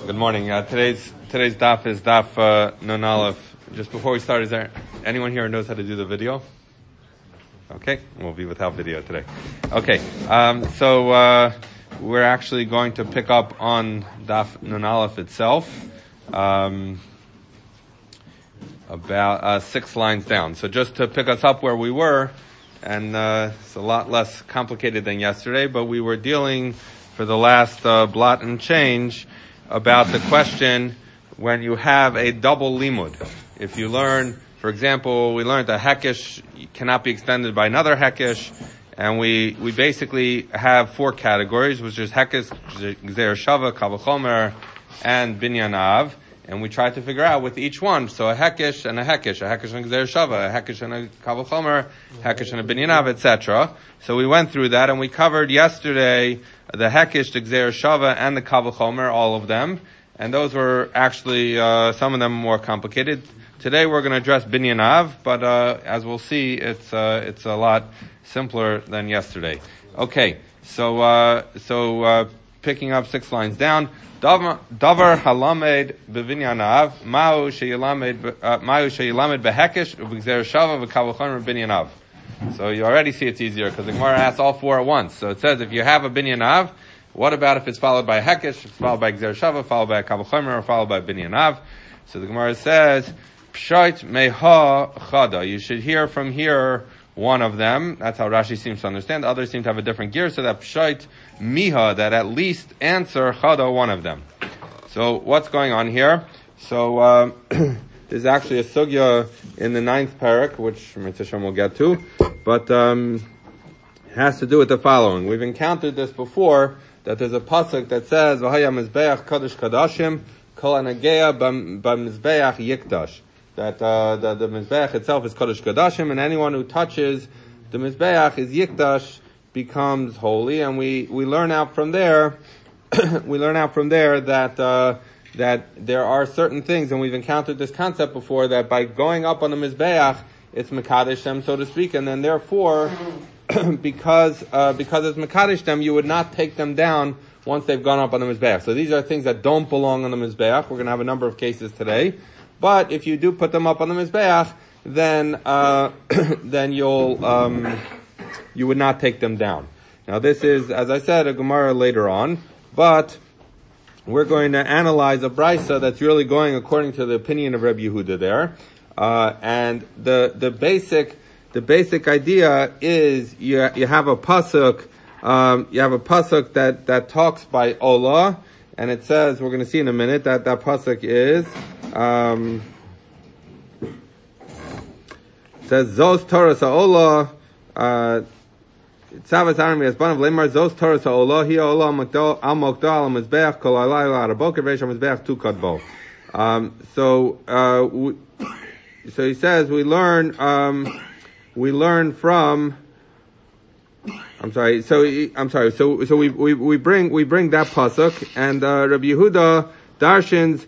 Good morning. Today's daf is daf Nun Aleph. Just before we start, is there anyone here who knows how to do the video? Okay, we'll be without video today. Okay, so we're actually going to pick up on daf Nun Aleph itself, about 6 lines down. So just to pick us up where we were, and it's a lot less complicated than yesterday, but we were dealing for the last blot and change about the question when you have a double limud. If you learn, for example, we learned that hekesh cannot be extended by another hekesh, and we basically have 4 categories, which is hekesh, gzeir shava, kal v'chomer, and binyan av, and we tried to figure out with each one, so a hekesh and a hekesh and a gzeir shava, a hekesh and a kal v'chomer, hekesh and a binyan av, etc. So we went through that, and we covered yesterday the hekesh, the gzeir shava, and the kal v'chomer, all of them. And those were actually, some of them more complicated. Today we're going to address binyan av, but, as we'll see, it's a lot simpler than yesterday. Okay, so picking up 6 lines down. Davar halamed b'binyan av, ma'u sheyilamed b'hekesh, u'b'gzeir shava, v'kal v'chomer binyan av. So you already see it's easier because the Gemara asks all 4 at once. So it says if you have a binyan av, what about if it's followed by hekesh, if it's followed by gzeir shava, followed by a kal v'chomer, or followed by binyan av? So the Gemara says, pshait meha chada. You should hear from here one of them. That's how Rashi seems to understand. Others seem to have a different gear. So that pshait miha, that at least answer chada, one of them. So what's going on here? So there's actually a sugya in the 9th parak, which Mitzvah Shem will get to, but it has to do with the following. We've encountered this before, that there's a pasuk that says, V'haya mizbeach kadosh kadashim, kol anageya b'mizbeach yikdash. That the mizbeach itself is kadosh kadashim, and anyone who touches the mizbeach is yikdash, becomes holy. And we learn out from there, that there are certain things, and we've encountered this concept before, that by going up on the mizbeach, it's mekadesh them, so to speak, and then therefore, because it's mekadesh them, you would not take them down once they've gone up on the mizbeach. So these are things that don't belong on the mizbeach. We're going to have a number of cases today, but if you do put them up on the mizbeach, then you would not take them down. Now this is, as I said, a Gemara later on, but we're going to analyze a brisa that's really going according to the opinion of Rabbi Yehuda there, and the basic idea is you have a pasuk that talks by Olah, and it says, we're going to see in a minute that pasuk is says Zos Torah Sa'olah. Tzavas army as ban of lemar zos Torah sa'olah hi olah al mokdal al mizbeach kol alayla araboker veish mizbeach tu kadbo. So he says we learn from. So we bring that pasuk, and Rabbi Yehuda darshins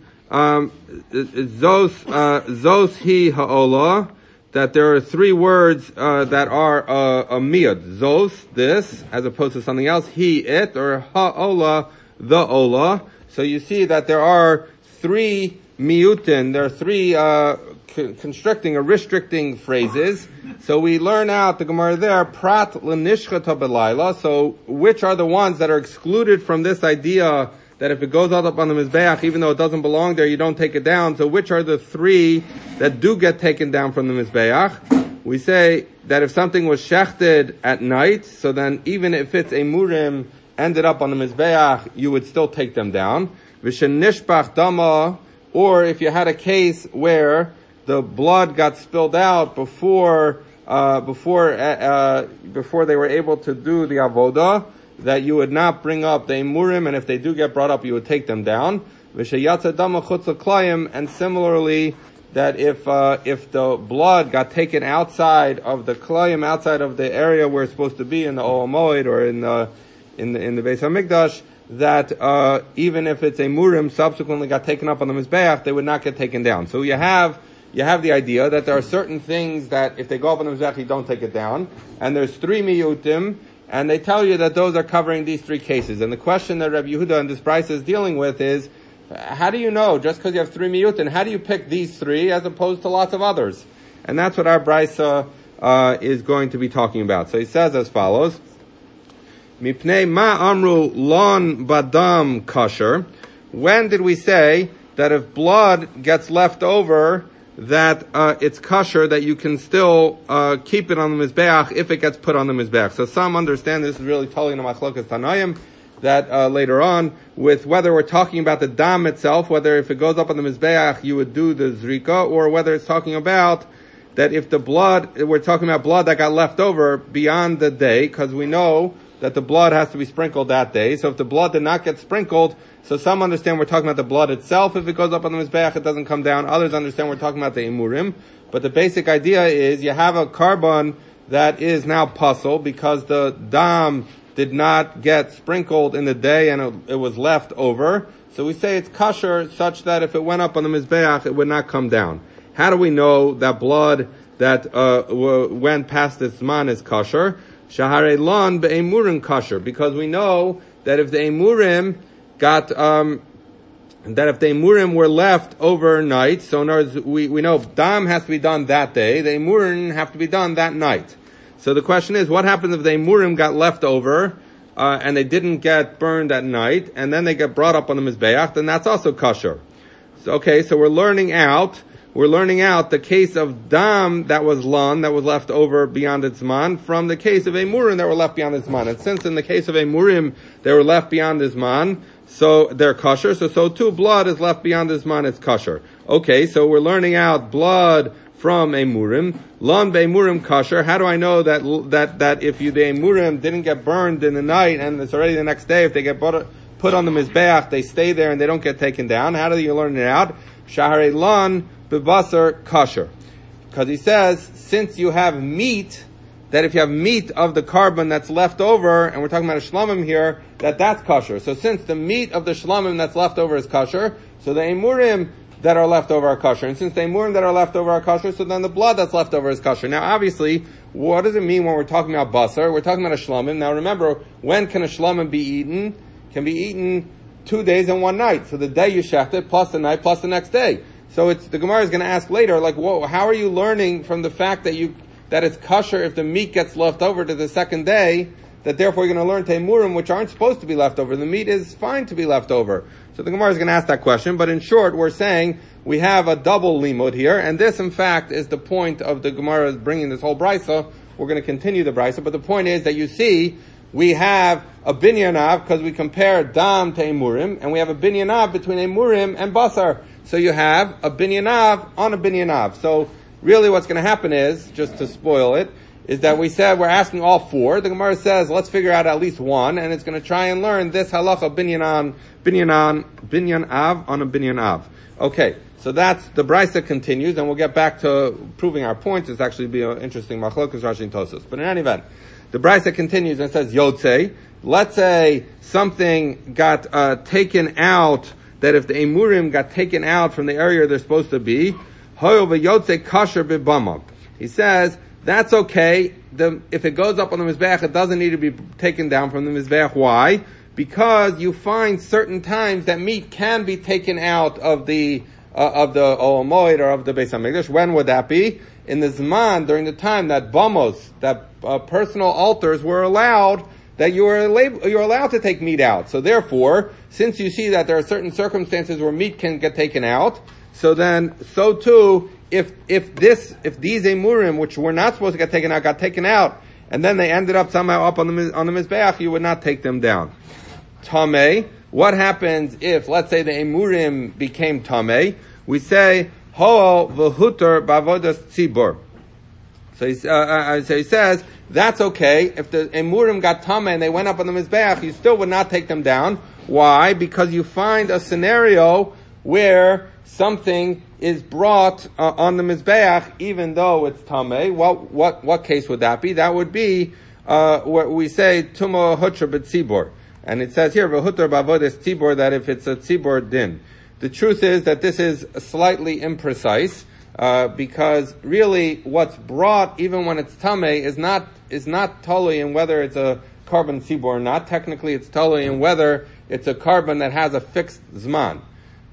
zos hi ha'olah, that there are 3 words that are a miyad. Zos, this, as opposed to something else. He, it, or ha'olah, the olah. So you see that there are 3 miyutin, there are 3 constricting or restricting phrases. So we learn out the Gemara there, prat l'nishchata b'layla. So which are the ones that are excluded from this idea that if it goes out up on the mizbeach, even though it doesn't belong there, you don't take it down. So which are the 3 that do get taken down from the mizbeach? We say that if something was shechted at night, so then even if it's a murim ended up on the mizbeach, you would still take them down. V'shen nishbach dama, or if you had a case where the blood got spilled out before they were able to do the avodah, that you would not bring up the imurim, and if they do get brought up, you would take them down. And similarly, that if the blood got taken outside of the klayim, outside of the area where it's supposed to be in the Ohel Moed or in the Beis Hamikdash, that even if it's a murim subsequently got taken up on the mizbeach, they would not get taken down. So you have the idea that there are certain things that if they go up on the mizbeach, you don't take it down, and there's 3 miyutim. And they tell you that those are covering these 3 cases. And the question that Rabbi Yehuda and this brisa is dealing with is, How do you know, just because you have 3 miyutin, how do you pick these 3 as opposed to lots of others? And that's what our brisa is going to be talking about. So he says as follows, Mipnei ma amru lon badam kasher. When did we say that if blood gets left over, that it's kosher, that you can still keep it on the mizbeach if it gets put on the mizbeach? So some understand this is really totally in the machlokas Tanoim, that later on, with whether we're talking about the dam itself, whether if it goes up on the mizbeach you would do the zrika, or whether it's talking about that if the blood, we're talking about blood that got left over beyond the day, because we know that the blood has to be sprinkled that day. So if the blood did not get sprinkled, so some understand we're talking about the blood itself. If it goes up on the mizbeach, it doesn't come down. Others understand we're talking about the imurim. But the basic idea is you have a carbon that is now puzzle because the dam did not get sprinkled in the day and it was left over. So we say it's kosher such that if it went up on the mizbeach, it would not come down. How do we know that blood that went past the zman is kosher? Shaharei lon be'emurim kosher, because we know that if the emurim got that if the emurim were left overnight, so in other words, we know dam has to be done that day, the emurim have to be done that night. So the question is, what happens if the emurim got left over and they didn't get burned at night, and then they get brought up on the mizbeach? Then that's also kosher. So, okay, so we're learning out the case of dam that was lon, that was left over beyond its man, from the case of emurim that were left beyond its man. And since in the case of emurim they were left beyond its man, so they're kosher. So too blood is left beyond its man, it's kosher. Okay, so we're learning out blood from emurim. Lon be'emurim kosher. How do I know that if the emurim didn't get burned in the night and it's already the next day, if they get put on the mizbeach, they stay there and they don't get taken down? How do you learn it out? Shaharei lon b'basar kosher. Because he says, since you have meat, that if you have meat of the carbon that's left over, and we're talking about a shlamim here, that's kosher. So since the meat of the shlamim that's left over is kosher, so the emurim that are left over are kosher. And since the emurim that are left over are kosher, so then the blood that's left over is kosher. Now obviously, what does it mean when we're talking about basar? We're talking about a shlamim. Now remember, when can a shlamim be eaten? Can be eaten 2 days and 1 night. So the day you shecht it, plus the night, plus the next day. So the Gemara is going to ask later, like, whoa, how are you learning from the fact that it's kosher if the meat gets left over to the second day, that therefore you're going to learn temurim, which aren't supposed to be left over. The meat is fine to be left over. So the Gemara is going to ask that question, but in short, we're saying we have a double limud here, and this, in fact, is the point of the Gemara bringing this whole brisa. We're going to continue the brisa, but the point is that you see, we have a binyanav, because we compare dam to emurim, and we have a binyanav between emurim and basar. So you have a binyanav on a binyanav. So really what's going to happen is, just to spoil it, is that we said we're asking all 4. The Gemara says, let's figure out at least 1, and it's going to try and learn this halacha binyan av on a binyan av. Okay, so that's, the brisa continues, and we'll get back to proving our point. It's actually be an interesting machlokas Rashi and Tosas. But in any event, the brisa continues and says, Yotzei, let's say something got taken out, that if the emurim got taken out from the area they're supposed to be, hoyo v'yotzei kasher b'bama. He says, that's okay. If it goes up on the mizbeach, it doesn't need to be taken down from the mizbeach. Why? Because you find certain times that meat can be taken out of the Ohel Moed or of the Beis Hamikdash. When would that be? In the Zman, during the time that bamos, that personal altars were allowed, that you're allowed to take meat out. So therefore, since you see that there are certain circumstances where meat can get taken out, so too, if these emurim, which were not supposed to get taken out, got taken out, and then they ended up somehow up on the mizbeach, you would not take them down. Tameh, what happens if, let's say, the emurim became tameh? We say, ho'ol v'huter b'avodas tzibur. So he says, that's okay. If the emurim got tameh and they went up on the mizbeach, you still would not take them down. Why? Because you find a scenario where something is brought on the mizbeach, even though it's tameh. What case would that be? That would be where we say tumo hutra b'tzibur, and it says here v'hutra b'avodas tzibur, that if it's a tzibur din. The truth is that this is slightly imprecise, because really what's brought, even when it's tameh, is not totally in whether it's a carbon tzibur or not. Technically, it's totally in whether it's a carbon that has a fixed zman.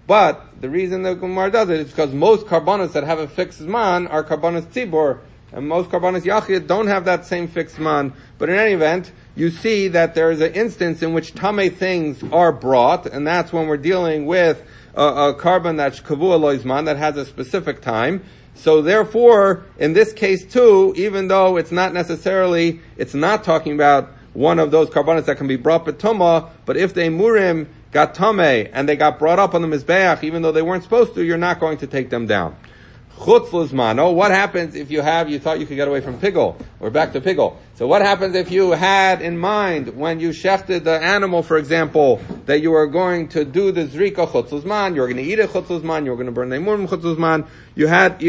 But the reason the Gemara does it is because most karbanos that have a fixed zman are karbanos tzibor, and most karbanos yachid don't have that same fixed zman. But in any event, you see that there is an instance in which tamei things are brought, and that's when we're dealing with a carbon that's kavua loizman, that has a specific time. So therefore, in this case too, even though it's not talking about one of those karbanos that can be brought betuma, but if the emurim got tamei and they got brought up on the mizbeach, even though they weren't supposed to, you're not going to take them down. Chutz luzmano, what happens if you thought you could get away from pigul? We're back to pigul. So what happens if you had in mind, when you shechted the animal, for example, that you were going to do the zrika chutz luzman, you were going to eat it chutz luzman, you were going to burn the emurim chutz luzman, you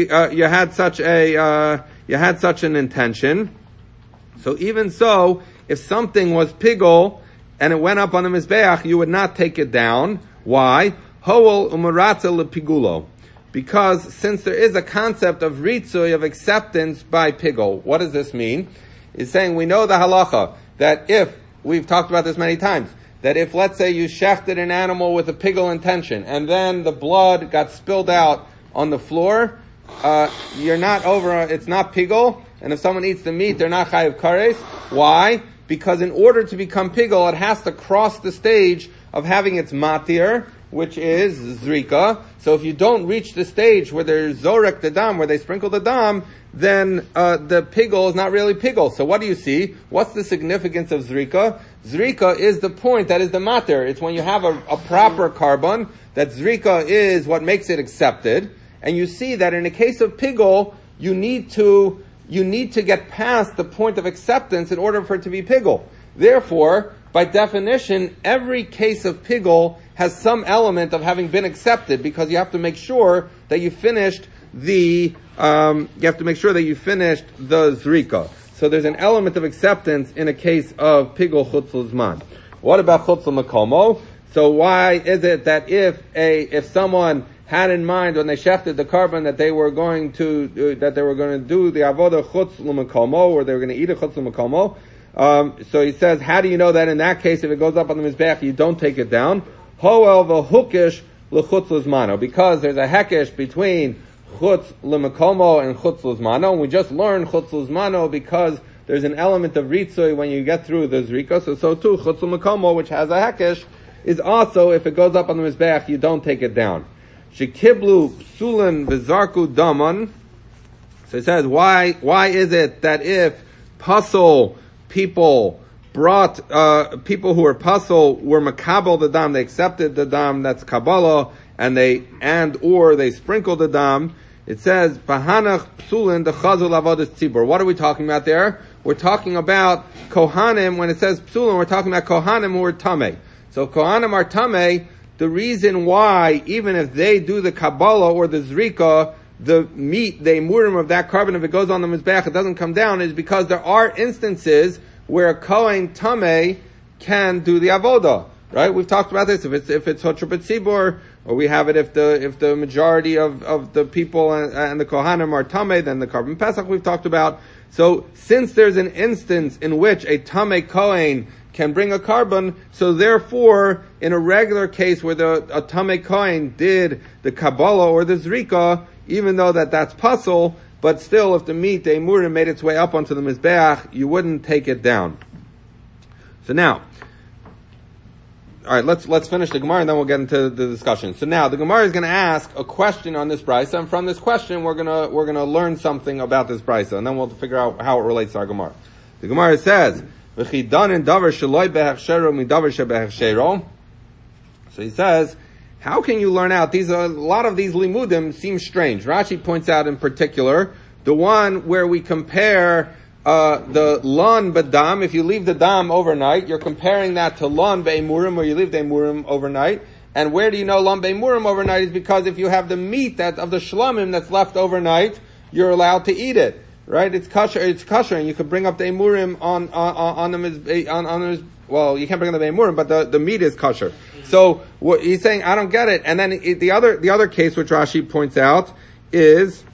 had such an intention. So even so, if something was pigul, and it went up on the mizbeach, you would not take it down. Why? Hoel umaratza lepigulo. Because since there is a concept of ritzui, of acceptance by pigul, what does this mean? It's saying we know the halacha, that if, we've talked about this many times, that if, let's say, you shechted an animal with a pigul intention, and then the blood got spilled out on the floor, it's not pigul, and if someone eats the meat, they're not chayiv kares. Why? Because in order to become pigul, it has to cross the stage of having its matir, which is zrika. So if you don't reach the stage where there's zorek the dam, where they sprinkle the dam, then the pigul is not really pigul. So what do you see? What's the significance of zrika? Zrika is the point, that is the matir. It's when you have a proper carbon, that zrika is what makes it accepted. And you see that in the case of pigul, you need to get past the point of acceptance in order for it to be pigul. Therefore, by definition, every case of pigul has some element of having been accepted, because you have to make sure that you finished the zrika. So there's an element of acceptance in a case of pigul chutz luzman. What about chutz l'makomo? So why is it that if someone had in mind when they shechted the carbon that they were going to do the avodah chutz l'makomo, or they were going to eat a chutz l'makomo? So he says, how do you know that in that case, if it goes up on the mizbeach, you don't take it down? Hoel v'hukish l'chutz l'zmano, because there's a hekesh between chutz l'makomo and chutz l'zmano, and we just learned chutz l'zmano because there's an element of ritzui when you get through the zrika. So too, chutz l'makomo, which has a hekesh, is also, if it goes up on the mizbeach, you don't take it down. Shekiblu psulin v'zarku daman. So it says, why is it that if pasul people brought, people who were pasul were makabel the dam, they accepted the dam, that's Kabbalah, or they sprinkled the dam, it says, Bahanach psulin dechazul avodas tzibur. What are we talking about there? We're talking about Kohanim. When it says psulin, we're talking about Kohanim who are tamei. So Kohanim are tamei. The reason why, even if they do the Kabbalah or the Zrika, the meat, the emurim of that carbon, if it goes on the mizbeach, it doesn't come down, is because there are instances where a Kohen Tameh can do the avodah. Right? We've talked about this. If it's Hotra B'tzibur, or we have it if the majority of the people and the Kohanim are Tameh, then the carbon Pesach we've talked about. So since there's an instance in which a Tameh Kohen can bring a carbon, so therefore, in a regular case where a Tameh Kohen did the Kabbalah or the Zrika, even though that's pasul, but still, if the meat, the emurim, made its way up onto the mizbeach, you wouldn't take it down. So now, alright, let's finish the Gemara and then we'll get into the discussion. So now, the Gemara is going to ask a question on this brisa, and from this question, we're gonna learn something about this brisa, and then we'll figure out how it relates to our Gemara. The Gemara says, so he says, how can you learn out? A lot of these limudim seem strange. Rashi points out in particular, the one where we compare, the lon badam, if you leave the dam overnight, you're comparing that to lon be'emurim, where you leave the emurim overnight. And where do you know lon be'emurim overnight? Is because if you have the meat of the shlamim that's left overnight, you're allowed to eat it. Right? It's kosher, and you could bring up the emurim on the well, you can't bring up the emurim, but the meat is kosher. So what he's saying, I don't get it. And then the other case which Rashi points out is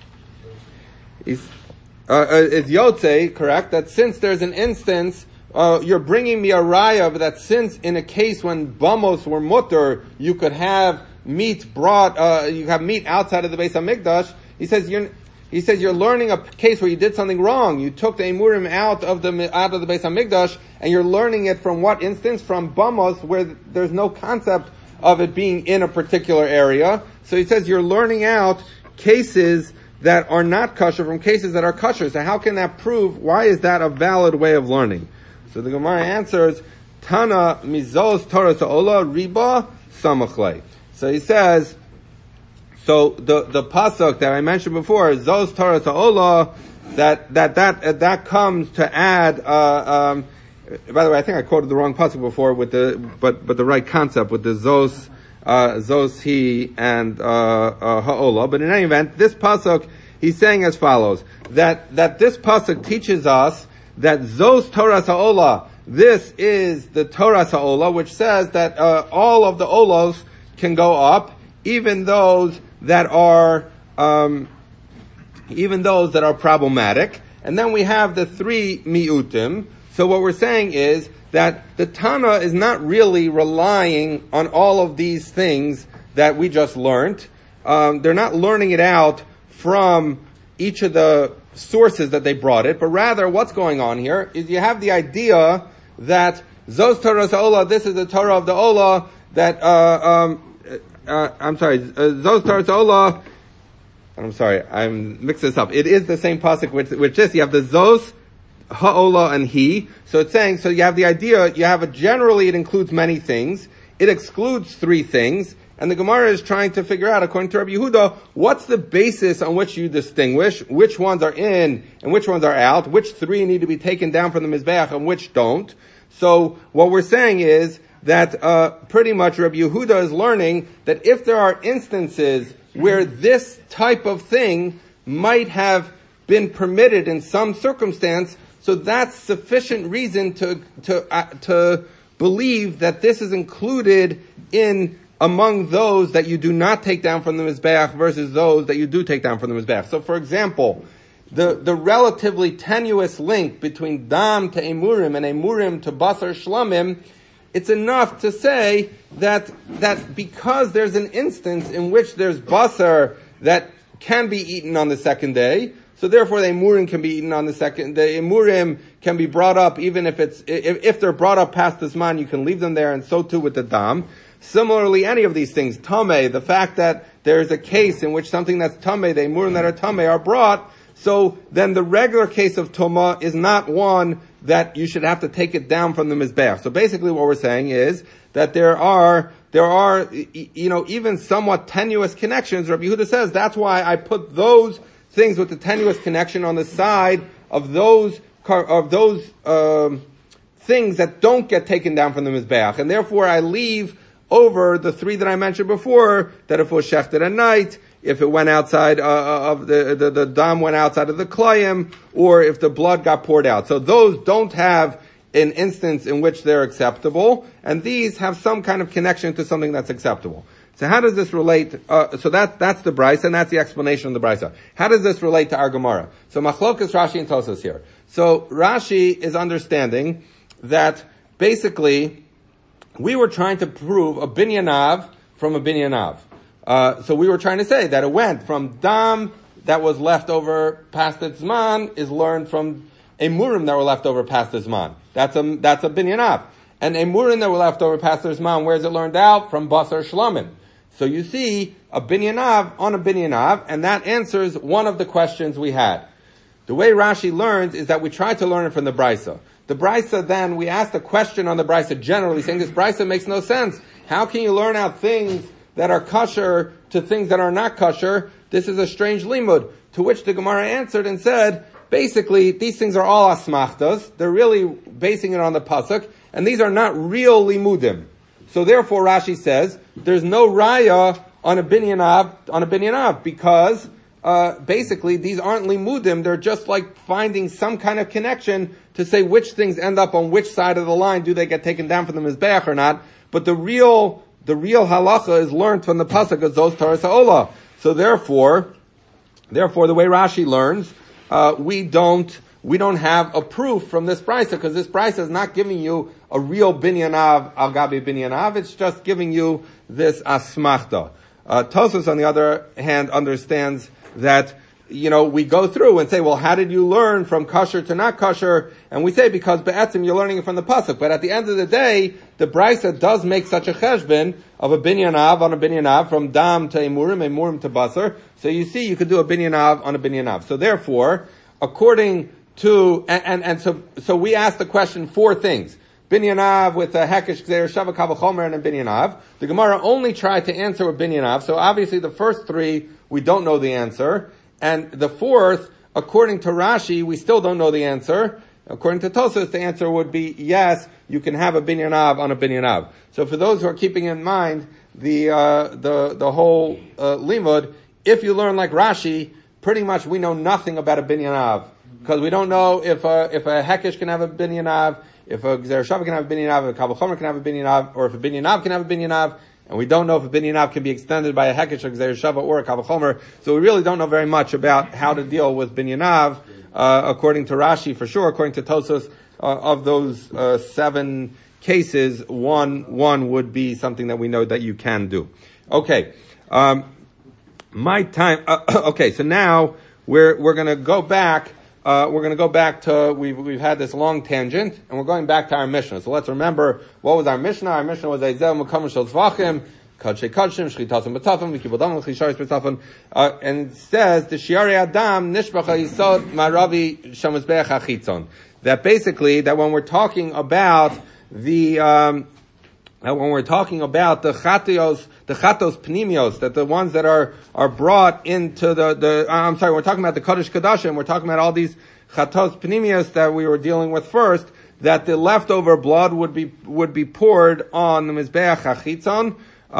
Yotze, correct? That since there's an instance, you're bringing me a raya, but that since in a case when bamos were mutter, you could have meat brought, you have meat outside of the Beis HaMikdash, he says you're learning a case where you did something wrong. You took the emurim out of the Beis HaMikdash, and you're learning it from what instance? From bamos, where there's no concept of it being in a particular area. So he says you're learning out cases that are not kosher from cases that are kosher. So how can that prove? Why is that a valid way of learning? So the Gemara answers, Tana mizos Torah sa'ola riba samachlei. So he says, so the pasuk that I mentioned before, zos Torah sa'ola, that comes to add. By the way, I think I quoted the wrong pasuk before but the right concept with the zos he and ha'ola. But in any event, this pasuk he's saying as follows: that this pasuk teaches us that zos Torah ha'ola, this is the Torah ha'ola, which says that all of the olos can go up, even those that are problematic. And then we have the three miutim. So what we're saying is that the Tana is not really relying on all of these things that we just learned. They're not learning it out from each of the sources that they brought it, but rather what's going on here is you have the idea that Zos Torah Ola, this is the Torah of the Ola, that, Zos Torah Ola, I'm sorry, I'm mixed this up. It is the same pasuk with this. You have the Zos, Ha'ola, and He. So it's saying, so you have the idea, generally it includes many things. It excludes three things. And the Gemara is trying to figure out, according to Rabbi Yehuda, what's the basis on which you distinguish which ones are in and which ones are out, which three need to be taken down from the Mizbeach and which don't. So what we're saying is that pretty much Rabbi Yehuda is learning that if there are instances where this type of thing might have been permitted in some circumstance, so that's sufficient reason to believe that this is included in among those that you do not take down from the Mizbeach versus those that you do take down from the Mizbeach. So for example, the relatively tenuous link between Dam to Emurim and Emurim to Basar Shlamim, it's enough to say that because there's an instance in which there's Basar that can be eaten on the second day, so therefore the Emurim can be eaten on the second. The Emurim can be brought up even if they're brought up past this man, you can leave them there, and so too with the Dam. Similarly, any of these things, Tameh, the fact that there's a case in which something that's Tameh, the Emurim that are Tameh are brought, so then the regular case of Tumah is not one that you should have to take it down from the Mizbeach. So basically what we're saying is that there are, even somewhat tenuous connections. Rabbi Yehuda says that's why I put those things with the tenuous connection on the side of those things that don't get taken down from the Mizbeach. And therefore I leave over the three that I mentioned before, that if it was shechted at night, if it went outside of the dam went outside of the klayim, or if the blood got poured out. So those don't have an instance in which they're acceptable, and these have some kind of connection to something that's acceptable. So how does this relate? So that's the Brisa, and that's the explanation of the Brisa. How does this relate to our Gemara? So Machlokas Rashi and Tosas here. So Rashi is understanding that basically we were trying to prove a binyanav from a binyanav. So we were trying to say that it went from dam that was left over past its zman is learned from emurim that were left over past its zman. That's a binyanav. And emurim that were left over past their zman, where is it learned out? From basar shlamim. So you see a binyanav on a binyanav, and that answers one of the questions we had. The way Rashi learns is that we try to learn it from the Brisa. The Brisa then, we asked a question on the Brisa generally, saying this Brisa makes no sense. How can you learn out things that are kosher to things that are not kosher? This is a strange limud. To which the Gemara answered and said, basically, these things are all asmachtas. They're really basing it on the pasuk, and these are not real limudim. So therefore, Rashi says, there's no raya on a binyanav, because basically these aren't limudim. They're just like finding some kind of connection to say which things end up on which side of the line. Do they get taken down from the Mizbeach or not? But the real halacha is learned from the pasuk of Zos Torah Ola. So therefore, the way Rashi learns, we don't we don't have a proof from this brisa, because this brisa is not giving you a real binyanav al gabi binyanav, it's just giving you this asmachta. Tosfos, on the other hand, understands that, we go through and say, well, how did you learn from kosher to not kosher? And we say, because be'etzim, you're learning it from the pasuk. But at the end of the day, the brisa does make such a cheshbon of a binyanav on a binyanav, from dam to emurim to basar. So you see, you could do a binyanav on a binyanav. So therefore, according to, so we ask the question 4 things. Binyanav with a hekesh gzeir shava kavachomer and a binyanav. The Gemara only tried to answer with binyanav, so obviously the first 3, we don't know the answer. And the 4th, according to Rashi, we still don't know the answer. According to Tosfos, the answer would be yes, you can have a binyanav on a binyanav. So for those who are keeping in mind the whole limud, if you learn like Rashi, pretty much we know nothing about a binyanav, because we don't know if a hekesh can have a binyanav, if a gzer shava can have a binyanav, if a kabel chomer can have a binyanav, or if a binyanav can have a binyanav. And we don't know if a binyanav can be extended by a hekesh, a gzer shava, or a kabel chomer. So we really don't know very much about how to deal with binyanav, according to Rashi for sure. According to Tosfos, of those 7 cases, one would be something that we know that you can do. Okay, my time. Okay, so now we're going to go back. We're going to go back to, we've had this long tangent, and we're going back to our Mishnah. So let's remember, what was our Mishnah? Our Mishnah was Eizel Mekam Shel Tvachim, Kadshe Kadshim, Shchitasim B'Tafim, V'Kibul Dam L'Chisharis B'Tafim, and it says, the Shiari Adam Nishbacha Yisod Maravi Shamizbeach HaChitzon. That basically, that when we're talking about the chatos pnimios, that the ones that are brought into we're talking about the Kodesh Kodashim, we're talking about all these chatos pnimios that we were dealing with first, that the leftover blood would be poured on the Mizbeach HaChitzon,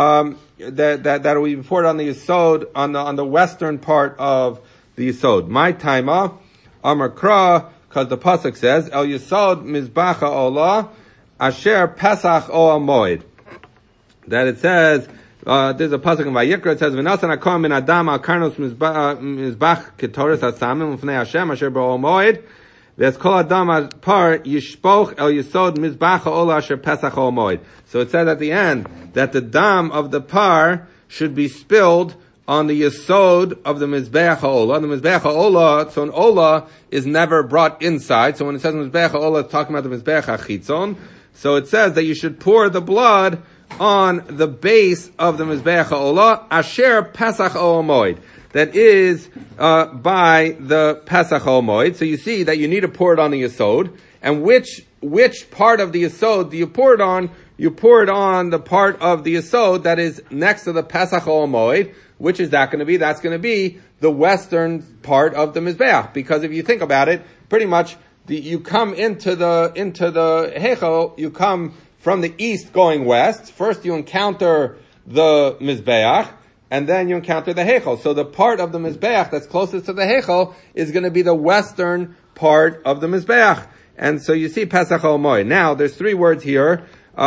that would be poured on the Yisod, on the western part of the Yisod. My taima, Amar Kra, because the pasuk says, El Yisod Mizbacha Olah, Asher Pesach O Amoid. That it says, there's a pasuk in Vayikra, it says, V'nasan HaKohen min Adam al Karnos Mizbach Ketoris HaSamim Ufnei Hashem Asher Bo Amoid. There's Kol Adam Par Yishpoch El Yisod Mizbach Olah Asher Pesach O Amoid. So it says at the end, that the dam of the par should be spilled on the yesod of the Mizbeach HaOlah. The Mizbeach HaOlah, so an Olah is never brought inside. So when it says Mizbeach HaOlah, it's talking about the Mizbeach HaChitzon. So it says that you should pour the blood on the base of the Mizbeach HaOlah, Asher Pesach O'Amoid. That is, by the Pesach O'Amoid. So you see that you need to pour it on the yesod. And which part of the yesod do you pour it on? You pour it on the part of the yesod that is next to the Pesach O'Amoid. Which is that going to be? That's going to be the western part of the Mizbeach. Because if you think about it, pretty much you come into the Heichel, you come from the east going west. First you encounter the Mizbeach, and then you encounter the Heichel. So the part of the Mizbeach that's closest to the Heichel is going to be the western part of the Mizbeach. And so you see Pesach O'Moy. Now, there's 3 words here.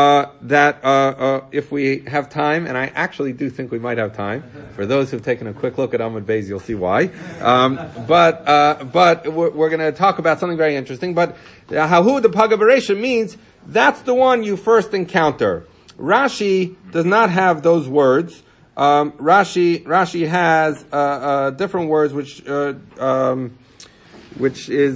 That if we have time, and I actually do think we might have time, for those who've taken a quick look at Amud Beis, you'll see why. But we're going to talk about something very interesting. But Hahu the Paga Bereisha means that's the one you first encounter. Rashi does not have those words. Rashi has different words, which is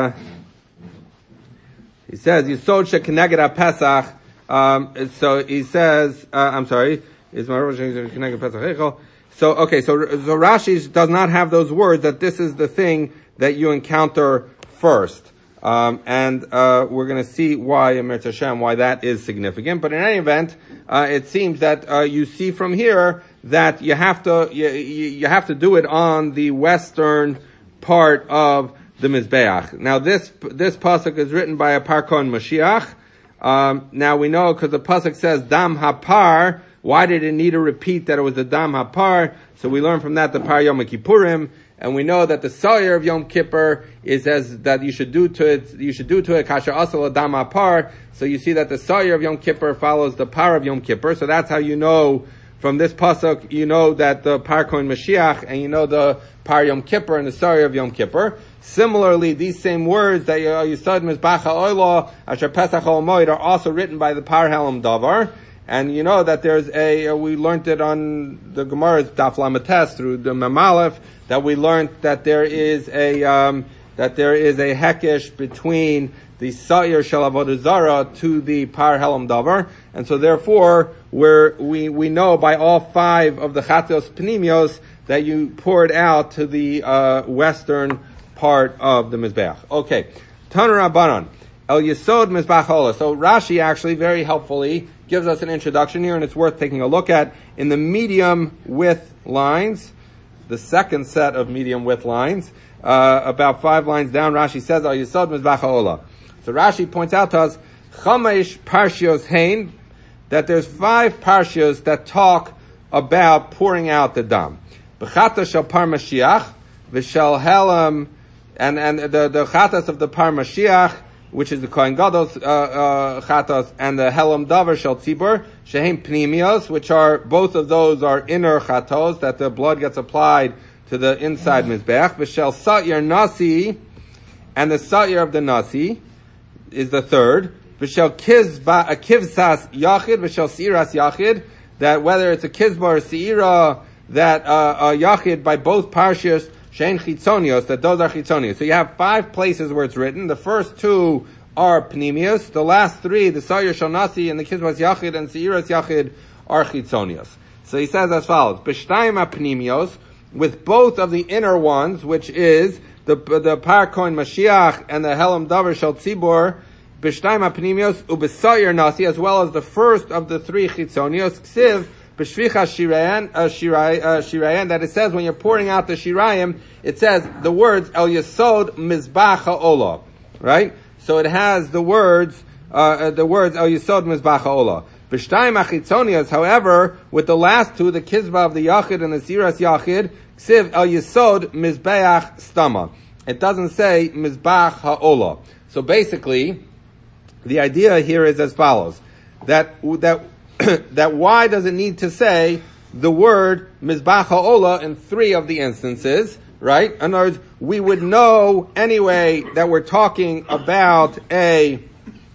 he says Yisod shekeneged Pesach. So he says, I'm sorry, is my so okay, so Rashi does not have those words that this is the thing that you encounter first. And we're going to see why, Emet Hashem, why that is significant. But in any event, it seems that you see from here that you have to do it on the western part of the Mizbeach. Now this pasuk is written by a Parkon Mashiach. Now we know because the pasuk says Dam Hapar. Why did it need to repeat that it was the Dam Hapar? So we learn from that the Par Yom Kippurim, and we know that the Sawyer of Yom Kippur is as that you should do to it Kasha Asal Dam Hapar. So you see that the Sawyer of Yom Kippur follows the Par of Yom Kippur. So that's how you know from this pasuk, you know that the Par Kohen Mashiach, and you know the Par Yom Kippur and the story of Yom Kippur. Similarly, these same words that Yisod Mizbach HaOlah, Asher Pesach HaMoed are also written by the Par Helam Davar. And you know that there's we learned it on the Gemara's Daf Lamates through the Mem Aleph, that we learned that there is a hekesh between the Sa'ir Shel Avodah Zarah to the Par Helam Davar. And so therefore, we know by all 5 of the Chatos Pnimios that you poured out to the western part of the Mizbeach. Okay. Tanu Rabbanan. El Yesod Mizbach HaOlah. So Rashi actually very helpfully gives us an introduction here, and it's worth taking a look at. In the medium width lines, the second set of medium width lines, about 5 lines down, Rashi says, El Yesod Mizbach HaOlah. So Rashi points out to us, Chamesh Parshios Hein, that there's 5 parshios that talk about pouring out the dam. B'chata shel Par Mashiach, v'shel Helam, and the chatas of the Par Mashiach, which is the Kohen Gadol's chatas, and the Helam Davar shel Tzibur, shehem Pnimios, which are, both of those are inner chatos, that the blood gets applied to the inside Mizbeach. V'shel Sa'ir Nasi, and the Sa'ir of the Nasi is the third. V'shel Kivsas Yachid, v'shel Seiras Yachid, that whether it's a Kizba or Seira, that Yachid by both Parshios, Shein Chitzonios, that those are Chitzonios. So you have 5 places where it's written. The first 2 are Pnimios. The last 3, the Sa'ir Shel Nasi and the Kizbas Yachid and Seiras Yachid, are Chitzonios. So he says as follows, B'shtayim Pnimios, with both of the inner ones, which is the Par Kohen Mashiach and the Helam Davar Shel Tzibor, B'shtayim Pnimios, U'b'Sa'ir Nasi, as well as the first of the 3 Chitzonios, Ksiv, B'shvicha Shirayan, that it says when you're pouring out the Shirayim, it says the words El Yesod Mizbach HaOlah, right? So it has the words El Yesod Mizbach HaOlah. B'shtayim Achitzonios, however, with the last 2, the Kizba of the Yachid and the Siras Yachid, Ksiv El Yesod Mizbeach Stama. It doesn't say Mizbach HaOlah. So basically, the idea here is as follows, that why does it need to say the word Mizbach HaOlah in 3 of the instances, right? In other words, we would know anyway that we're talking about a,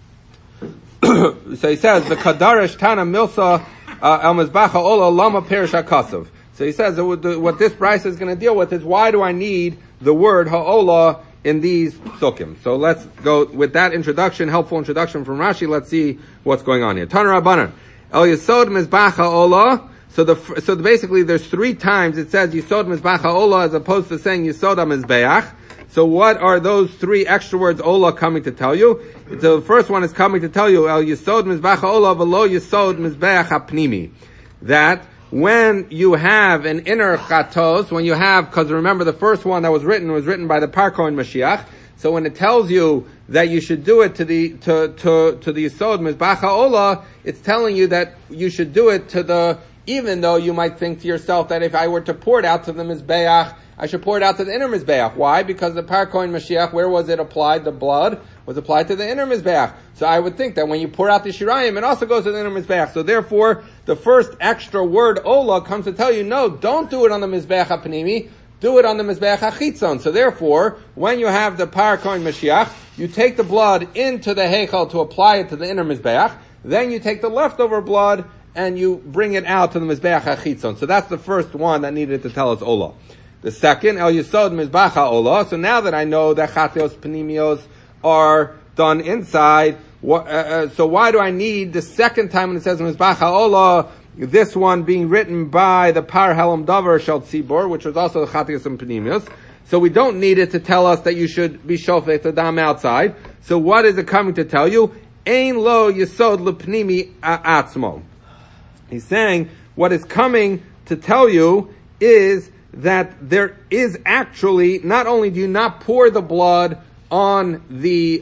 so he says, the Kadarish Tana Milsa El Mizbach HaOlah Lama Perish HaKasav. So he says, what this Bryce is going to deal with is, why do I need the word HaOlah in these sukkim? So let's go with that introduction, helpful introduction from Rashi. Let's see what's going on here. Tanu Rabbanan. El Yesod Mizbach HaOlah. So basically there's 3 times it says Yesod Mizbach HaOlah as opposed to saying Yesod HaMizbeach. So what are those 3 extra words Olah coming to tell you? So the first one is coming to tell you El Yesod Mizbach HaOlah v'lo Yesod Mizbeach HaPnimi. That when you have an inner chatos, because remember the first one that was written by the Par Kohen Mashiach. So when it tells you that you should do it to the Yesod Mizbach HaOlah, it's telling you that you should do it even though you might think to yourself that if I were to pour it out to the Mizbeach, I should pour it out to the inner Mizbeach. Why? Because the Par Kohen Mashiach, where was it applied? The blood was applied to the inner Mizbeach. So I would think that when you pour out the Shirayim, it also goes to the inner Mizbeach. So therefore, the first extra word Olah comes to tell you, no, don't do it on the Mizbeach HaPnimi, do it on the Mizbeach HaChitzon. So therefore, when you have the Par Kohen Mashiach, you take the blood into the Heichal to apply it to the inner Mizbeach, then you take the leftover blood and you bring it out to the Mizbeach HaChitzon. So that's the first one that needed to tell us Olah. The second, El Yesod Mizbach HaOlah. So now that I know that Chatios Pnimios are done inside, so why do I need the second time when it says Mizbach HaOlah, this one being written by the Par Helam Davar Shel Tzibor, which was also the Chatios and Pnimios. So we don't need it to tell us that you should be shofet the dam outside. So what is it coming to tell you? Ein lo Yesod L'Pnimi Atzmo. He's saying what is coming to tell you is that there is actually, not only do you not pour the blood on the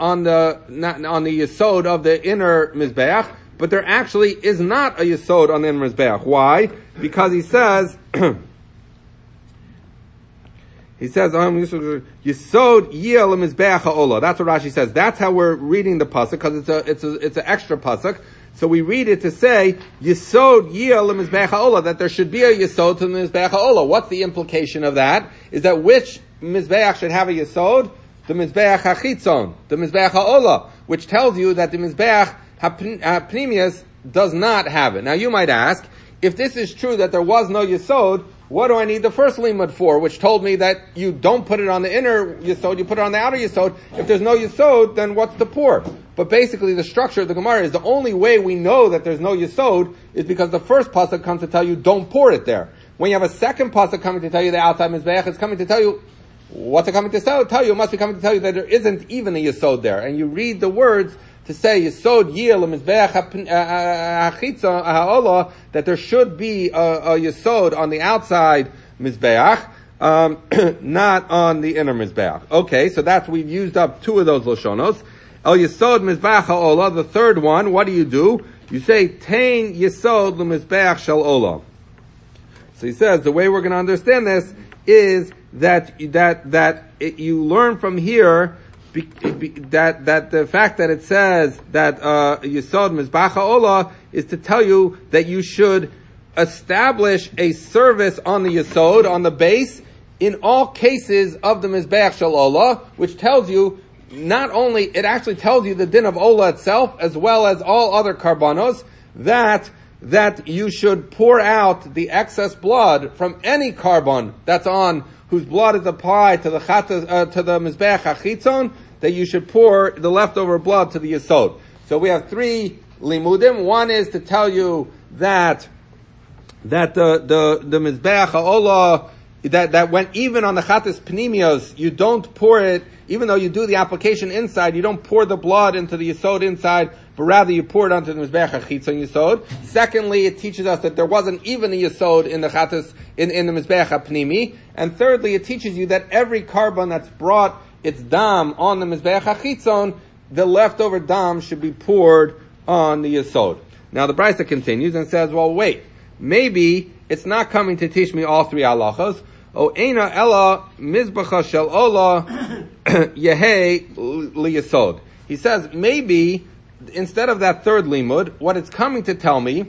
yesod of the inner mizbeach, but there actually is not a yesod on the inner mizbeach. Why? Because he says yesod yel mizbeach ha'olah. That's what Rashi says. That's how we're reading the pasuk, because it's an extra pasuk. So we read it to say, Yesod Yiyah L'Mizbeach HaOlah, that there should be a Yesod to the Mizbeach HaOlah. What's the implication of that? Is that which Mizbeach should have a Yesod? The Mizbeach HaChitzon, the Mizbeach HaOlah, which tells you that the Mizbeach HaPnimius does not have it. Now you might ask, if this is true that there was no Yesod, what do I need the first limud for, which told me that you don't put it on the inner Yesod, you put it on the outer Yesod. If there's no Yesod, then what's the pour? But basically the structure of the Gemara is the only way we know that there's no Yesod is because the first pasuk comes to tell you don't pour it there. When you have a second pasuk coming to tell you the outside Mizbeach, it's coming to tell you, what's it coming to tell you? It must be coming to tell you that there isn't even a Yesod there. And you read the words to say Yesod Yiyah L'Mizbeach HaChitzon HaOlah, that there should be a Yesod on the outside Mizbeach, not on the inner Mizbeach. Okay, so we've used up two of those Lashonos. El Yesod Mizbeach HaOlah, the third one, what do? You say Tein Yesod L'Mizbeach Shel Olah. So he says the way we're going to understand this is that you learn from here that the fact that it says that Yesod Mizbeach HaOlah is to tell you that you should establish a service on the Yesod, on the base, in all cases of the Mizbeach Shel Olah, which tells you not only, it actually tells you the din of Olah itself, as well as all other karbanos, that you should pour out the excess blood from any carbon that's on, whose blood is applied to the Mizbeach HaChitzon, that you should pour the leftover blood to the Yesod. So we have three limudim. One is to tell you that the Mizbeach HaOlah, that when even on the Chatas Pnimios, you don't pour it, even though you do the application inside, you don't pour the blood into the Yesod inside, but rather you pour it onto the Mizbeach HaChitzon Yesod. Secondly, it teaches us that there wasn't even a Yesod in the Chatas, in the Mizbeach HaPnimi. And thirdly, it teaches you that every carbon that's brought its dam on the Mizbeach HaChitzon, the leftover dam should be poured on the Yesod. Now the Brisa continues and says, well wait, maybe it's not coming to teach me all three halachas. O eina ella mizbecha shel olah yehei liyesod. He says maybe instead of that third limud, what it's coming to tell me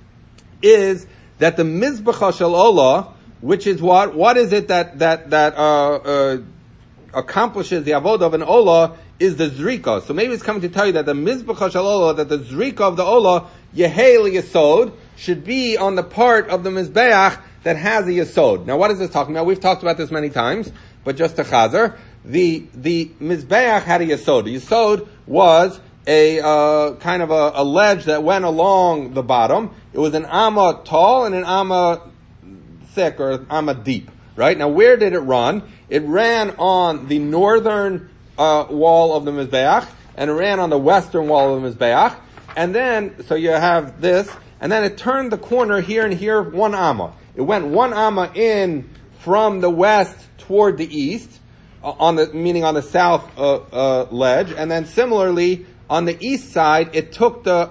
is that the mizbecha shel olah, which is what is it that accomplishes the avodah of an olah, is the zrika. So maybe it's coming to tell you that the mizbecha shel olah, that the zrika of the olah yehei liyesod, should be on the part of the mizbeach that has a yesod. Now, what is this talking about? We've talked about this many times, but just to chazer, the mizbeach had a yesod. The yesod was a kind of a ledge that went along the bottom. It was an amma tall and an amma thick, or amma deep. Right now, where did it run? It ran on the northern wall of the mizbeach, and it ran on the western wall of the mizbeach. And then, so you have this, and then it turned the corner here and here, one amma. It went one amma in from the west toward the east, meaning on the south ledge, and then similarly on the east side, it took the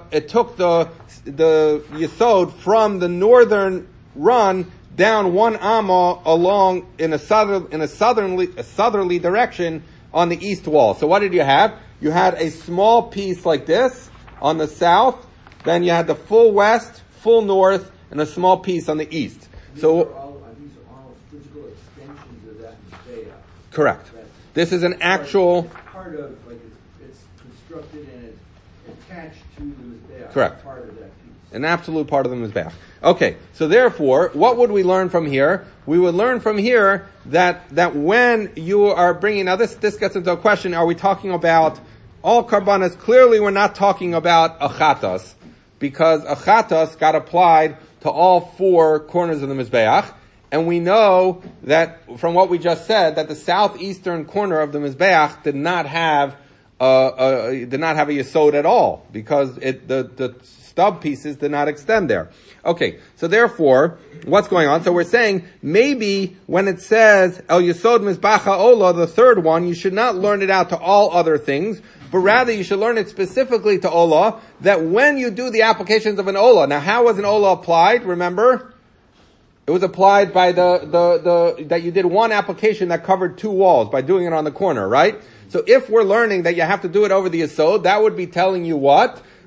yesod from the northern run down one amma along in a southerly direction on the east wall. So what did you have? You had a small piece like this on the south, then you had the full west, full north, and a small piece on the east. These are all physical extensions of that Mizbeach. Correct. This is an actual... It's part of, like it's constructed and it's attached to the Mizbeach. Correct. Part of that piece. An absolute part of the Mizbeach. Okay, so therefore, what would we learn from here? We would learn from here that when you are bringing... Now this gets into a question, are we talking about all karbanas? Clearly we're not talking about achatas, because achatas got applied to all four corners of the Mizbeach. And we know that, from what we just said, that the southeastern corner of the Mizbeach did not have a yesod at all, because the stub pieces did not extend there. Okay, so therefore, what's going on? So we're saying, maybe when it says, El Yesod Mizbeach HaOlah, the third one, you should not learn it out to all other things, but rather you should learn it specifically to Olah, that when you do the applications of an Olah, now how was an Olah applied? Remember? It was applied by that you did one application that covered two walls, by doing it on the corner, right? So if we're learning that you have to do it over the Yesod, that would be telling you what?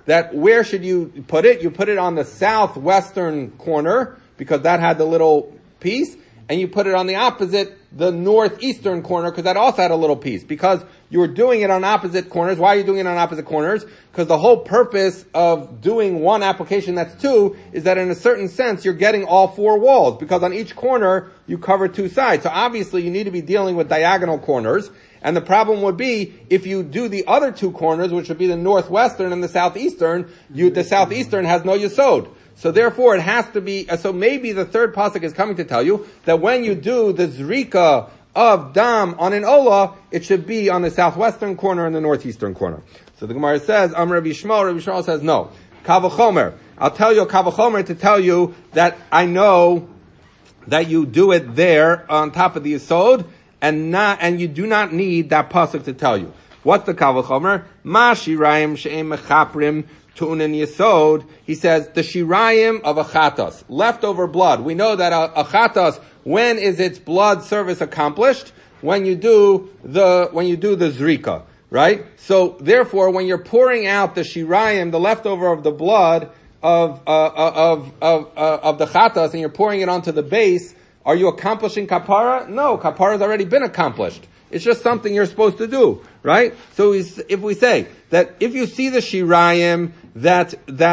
that where should you put it? You put it on the southwestern corner, because that had the little piece, and you put it on the opposite, the northeastern corner, because that also had a little piece. Because you were doing it on opposite corners. Why are you doing it on opposite corners? Because the whole purpose of doing one application that's two is that in a certain sense you're getting all four walls, because on each corner you cover two sides. So obviously you need to be dealing with diagonal corners. And the problem would be if you do the other two corners, which would be the northwestern and the southeastern, the southeastern has no yesod. So therefore it has to be, so maybe the third pasuk is coming to tell you that when you do the zrika of dam on an olah, it should be on the southwestern corner and the northeastern corner. So the Gemara says, Rabbi Yishmael says no. Kavachomer. I'll tell you Kavachomer to tell you that I know that you do it there on top of the yesod, and you do not need that pasuk to tell you. What's the Kavachomer? Ma shirayim she'em mechaprim tu'unin yesod. He says the shirayim of a chatas, leftover blood. We know that a chatas, when is its blood service accomplished? When you do the zrika, right? So therefore, when you're pouring out the shirayim, the leftover of the blood of the chatas, and you're pouring it onto the base, are you accomplishing kapara? No, kapara has already been accomplished. It's just something you're supposed to do, right? So if we say that if you see the shirayim that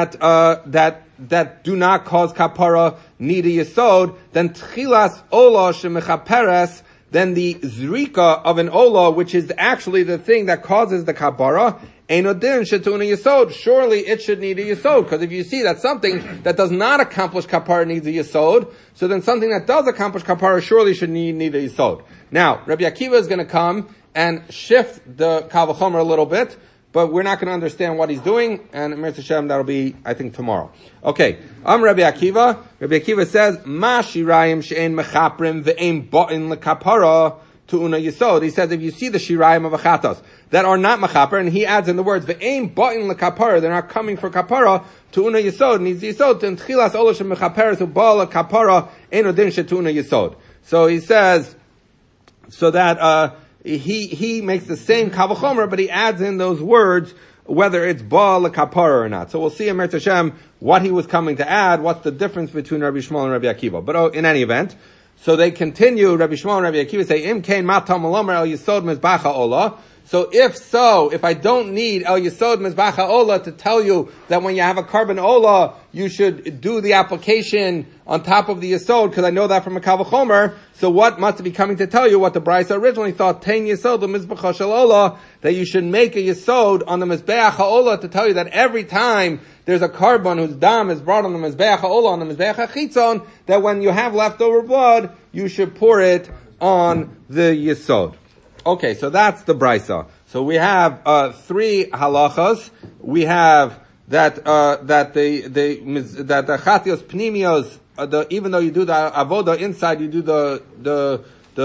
do not cause kapara need a yesod, then tchilas olah shemechaperes, then the zrika of an olah, which is actually the thing that causes the kapara, einodin shetuna yesod. Surely it should need a yesod, because if you see that something that does not accomplish kapara needs a yesod, so then something that does accomplish kapara surely should need a yesod. Now, Rabbi Akiva is going to come and shift the Kavachomer a little bit, but we're not going to understand what he's doing, and Mir Hashem, that'll be, I think, tomorrow. Okay, Rabbi Akiva. Rabbi Akiva says, Ma shirayim she'en mechaprim ve'en ba'in lekapara tu'una yesod. He says, if you see the shirayim of a chatas that are not mechaper, and he adds in the words, ve'en ba'in lekapara, they're not coming for kapara, tu'una yesod, needs yesod, and tchilas olash mechaperes u'ba'al lekapara ein odin she'tu'una yesod. So he says, so that, he makes the same Kavachomer, but he adds in those words, whether it's Baal Kapara or not. So we'll see in Mir Hashem what he was coming to add, what's the difference between Rabbi Shmuel and Rabbi Akiva. But in any event, so they continue, Rabbi Shmuel and Rabbi Akiva say, Im Kain Matam Alomer El Yesod Mizbacha Olah. So if I don't need El Yesod Mizbacha Olah to tell you that when you have a carbon Olah, you should do the application on top of the Yesod, because I know that from a Kavachomer, so what must it be coming to tell you what the Brisa originally thought, Tein Yesod Mizbacha Shel Olah, that you should make a Yesod on the Mizbeach HaOlah to tell you that every time there's a carbon whose dam is brought on the Mizbeach HaOlah, on the Mizbeach HaChitzon, that when you have leftover blood, you should pour it on the Yesod. Okay, so that's the Brisa. So we have three halachas. We have that the chatios pnimios, even though you do the avoda inside, you do the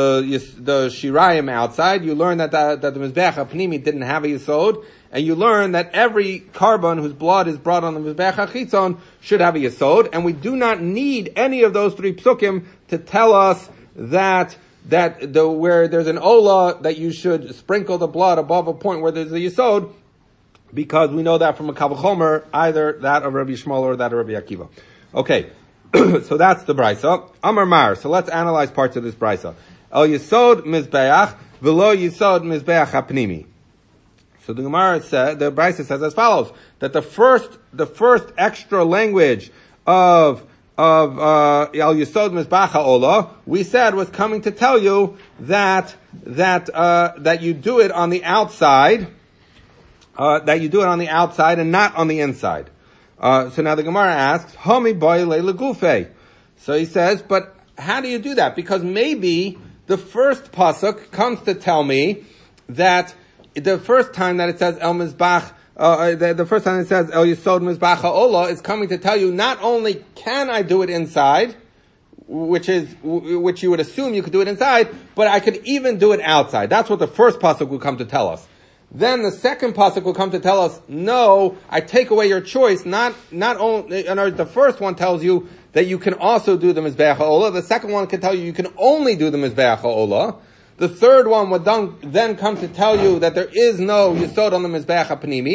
shirayim outside. You learn that the mizbeach pnimi didn't have a yesod, and you learn that every carbon whose blood is brought on the mizbeach chitzon should have a yesod, and we do not need any of those three psukim to tell us that where there's an olah that you should sprinkle the blood above a point where there's a yesod, because we know that from a Kavachomer, either that of Rabbi Shmuel or that of Rabbi Akiva. Okay, so that's the Brisa. Amar Mar. So let's analyze parts of this Brisa. El Yesod Mizbeach v'lo Yesod Mizbeach HaPnimi. So the Gemara said, the Brisa says as follows: that the first extra language of El Yesod Mizbeach HaOlah, we said was coming to tell you that you do it on the outside. That you do it on the outside and not on the inside. So now the Gemara asks, Homi boy le gufe. So he says, but how do you do that? Because maybe the first pasuk comes to tell me that the first time that it says El Mizbach, the first time it says El Yesod Mizbach HaOlah is coming to tell you not only can I do it inside, which you would assume you could do it inside, but I could even do it outside. That's what the first pasuk will come to tell us. Then the second pasuk will come to tell us, no, I take away your choice. Not only, the first one tells you that you can also do the Mizbeach HaOlah. The second one can tell you can only do the Mizbeach HaOlah. The third one would then come to tell you that there is no Yesod on the Mizbeach HaPnimi.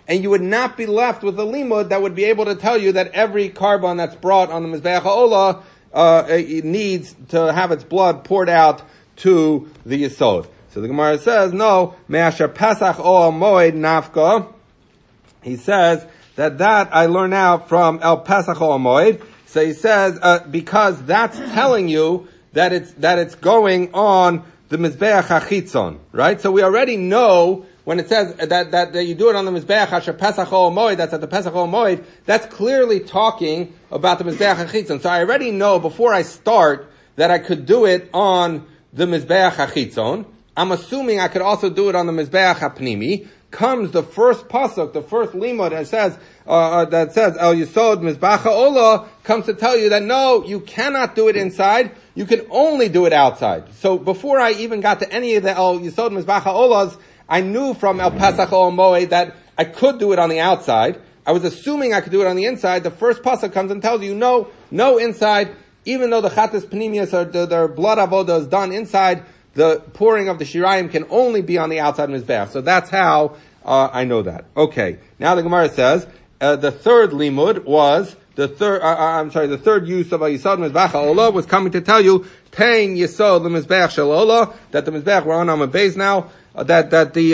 and you would not be left with a limud that would be able to tell you that every carbon that's brought on the Mizbeach HaOlah, it needs to have its blood poured out to the Yesod. So the Gemara says, no, Me'asher Pesach o Moed Nafka. He says that I learn out from El Pesach o Moed. So he says, because that's telling you that it's going on the Mizbeach HaChitzon, right? So we already know when it says that you do it on the Mizbeach Asher Pesach o Moed, that's at the Pesach o Moed, that's clearly talking about the Mizbeach HaChitzon. So I already know before I start that I could do it on the Mizbeach HaChitzon. I'm assuming I could also do it on the Mizbeach HaPnimi. Comes the first pasuk, the first limud that says El Yesod Mizbeach HaOlah, comes to tell you that no, you cannot do it inside. You can only do it outside. So before I even got to any of the El Yesod Mizbeach HaOlahs, I knew from El Pesach o Moed that I could do it on the outside. I was assuming I could do it on the inside. The first pasuk comes and tells you no inside. Even though the Chatas Panimius or their blood avodah is done inside, the pouring of the Shirayim can only be on the outside Mizbeach. So that's how I know that. Okay. Now the Gemara says the third limud was the third use of a Yisod Mizbeach HaOlah was coming to tell you Tein Yisod Mizbeach Shalolah, that the Mizbeach, we're on Amud Beis now. We're going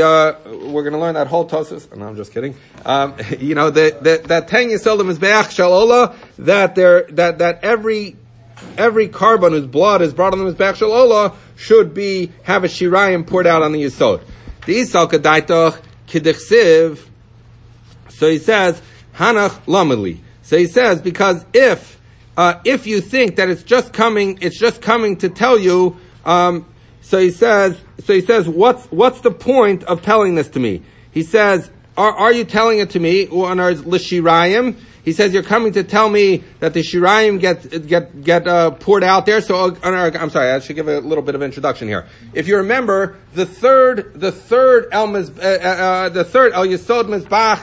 to learn that whole Tosis. No, I'm just kidding. That Tein Yisod Mizbeach Shalolah, that every carbon whose blood is brought on the Mizbeach Shalolah should have a Shirayim poured out on the Yisod. The Isal Kedaitoch Kidechsiv. So he says, Hanach Lameli. So he says, because if you think that it's just coming to tell you, so he says, what's the point of telling this to me? He says, are you telling it to me? L'shirayim. He says, you're coming to tell me that the shirayim get poured out there. So, I'm sorry, I should give a little bit of introduction here. If you remember, the third El Yesod Mizbeach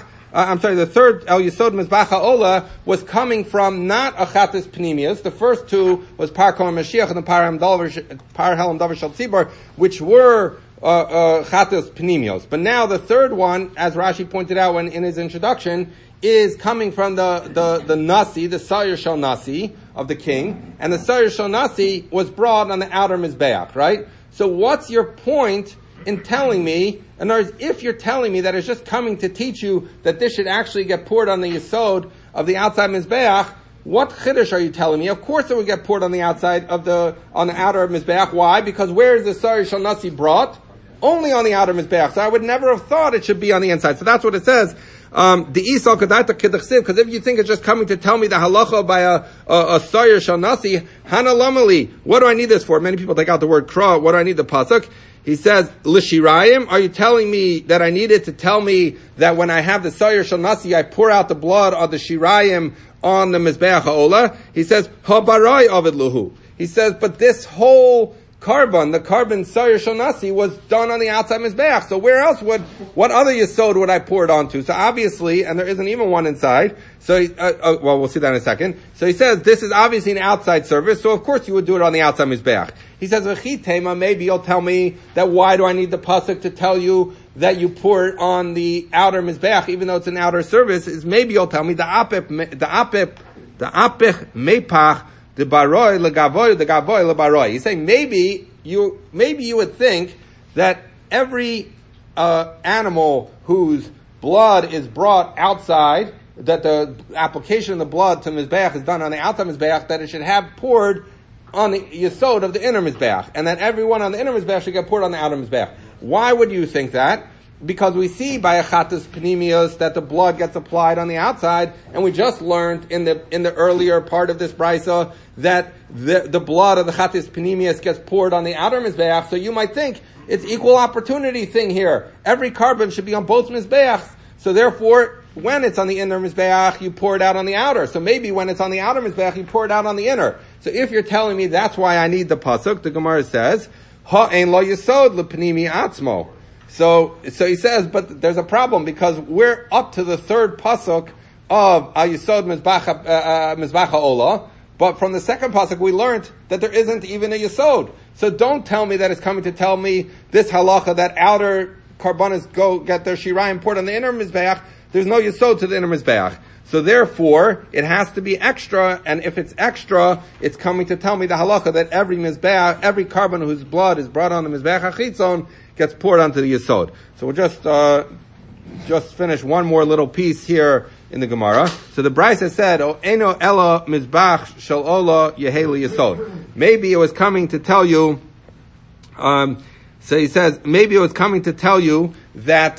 HaOlah was coming from not Achatis Pnimius. The first two was Par Kol Mashiach and the Par Helam Davar Shel Tzibor, which were Chatos Pnimios. But now the third one, as Rashi pointed out in his introduction, is coming from the Nasi, the Sayir Shel Nasi of the king, and the Sayir Shel Nasi was brought on the outer Mizbeach, right? So what's your point in telling me, in other words, if you're telling me that it's just coming to teach you that this should actually get poured on the Yesod of the outside Mizbeach, what Chiddush are you telling me? Of course it would get poured on the outside on the outer Mizbeach. Why? Because where is the Sayir Shel Nasi brought? Only on the outer Mizbeach. So I would never have thought it should be on the inside. So that's what it says. The Isal Kedaita Kidachsiv, because if you think it's just coming to tell me the halacha by a Sayir Shel Nasi, Hana Lamali, what do I need this for? Many people take out the word Kra. What do I need the pasuk? He says, L'shirayim, are you telling me that I needed to tell me that when I have the Sayir Shel Nasi, I pour out the blood of the Shirayim on the Mizbeach HaOlah? He says, Habarai Avid Luhu. He says, but this whole carbon, the carbon Sayir Shel Nasi, was done on the outside Mizbeach. So where else what other Yesod would I pour it onto? So obviously, and there isn't even one inside. So, we'll see that in a second. So he says, this is obviously an outside service, so of course you would do it on the outside Mizbeach. He says, maybe you'll tell me that why do I need the pasuk to tell you that you pour it on the outer Mizbeach, even though it's an outer service, is maybe you'll tell me the apich mepach, the baroi legavoy, the gavoy lebaroi. He's saying maybe you would think that every animal whose blood is brought outside, that the application of the blood to Mizbeach is done on the outside Mizbeach, that it should have poured on the Yesod of the inner Mizbeach, and that everyone on the inner Mizbeach should get poured on the outer Mizbeach. Why would you think that? Because we see by Achatas Pnimius that the blood gets applied on the outside, and we just learned in the earlier part of this brisa that the blood of the Achatas Pnimius gets poured on the outer Mizbeach, so you might think it's equal opportunity thing here. Every carbon should be on both Mizbeachs, so therefore, when it's on the inner Mizbeach, you pour it out on the outer. So maybe when it's on the outer Mizbeach, you pour it out on the inner. So if you're telling me that's why I need the pasuk, the Gemara says, Ha'ein lo yesod le'pnimi atzmo. So he says, but there's a problem because we're up to the third pasuk of Yesod Mizbeach HaOlah, but from the second pasuk we learned that there isn't even a Yesod. So don't tell me that it's coming to tell me this halacha that outer Karbanis go get their Shirayim poured on the inner Mizbeach. there's no Yesod to the inner Mizbeach. So therefore, it has to be extra, and if it's extra, it's coming to tell me the halacha that every Mizbeach, every carbon whose blood is brought on the Mizbeach HaChitzon gets poured onto the Yesod. So we'll just finish one more little piece here in the Gemara. So the Brisa said, "O eno ela mizbach shel ola yeheli yesod." Maybe it was coming to tell you. So he says, maybe it was coming to tell you that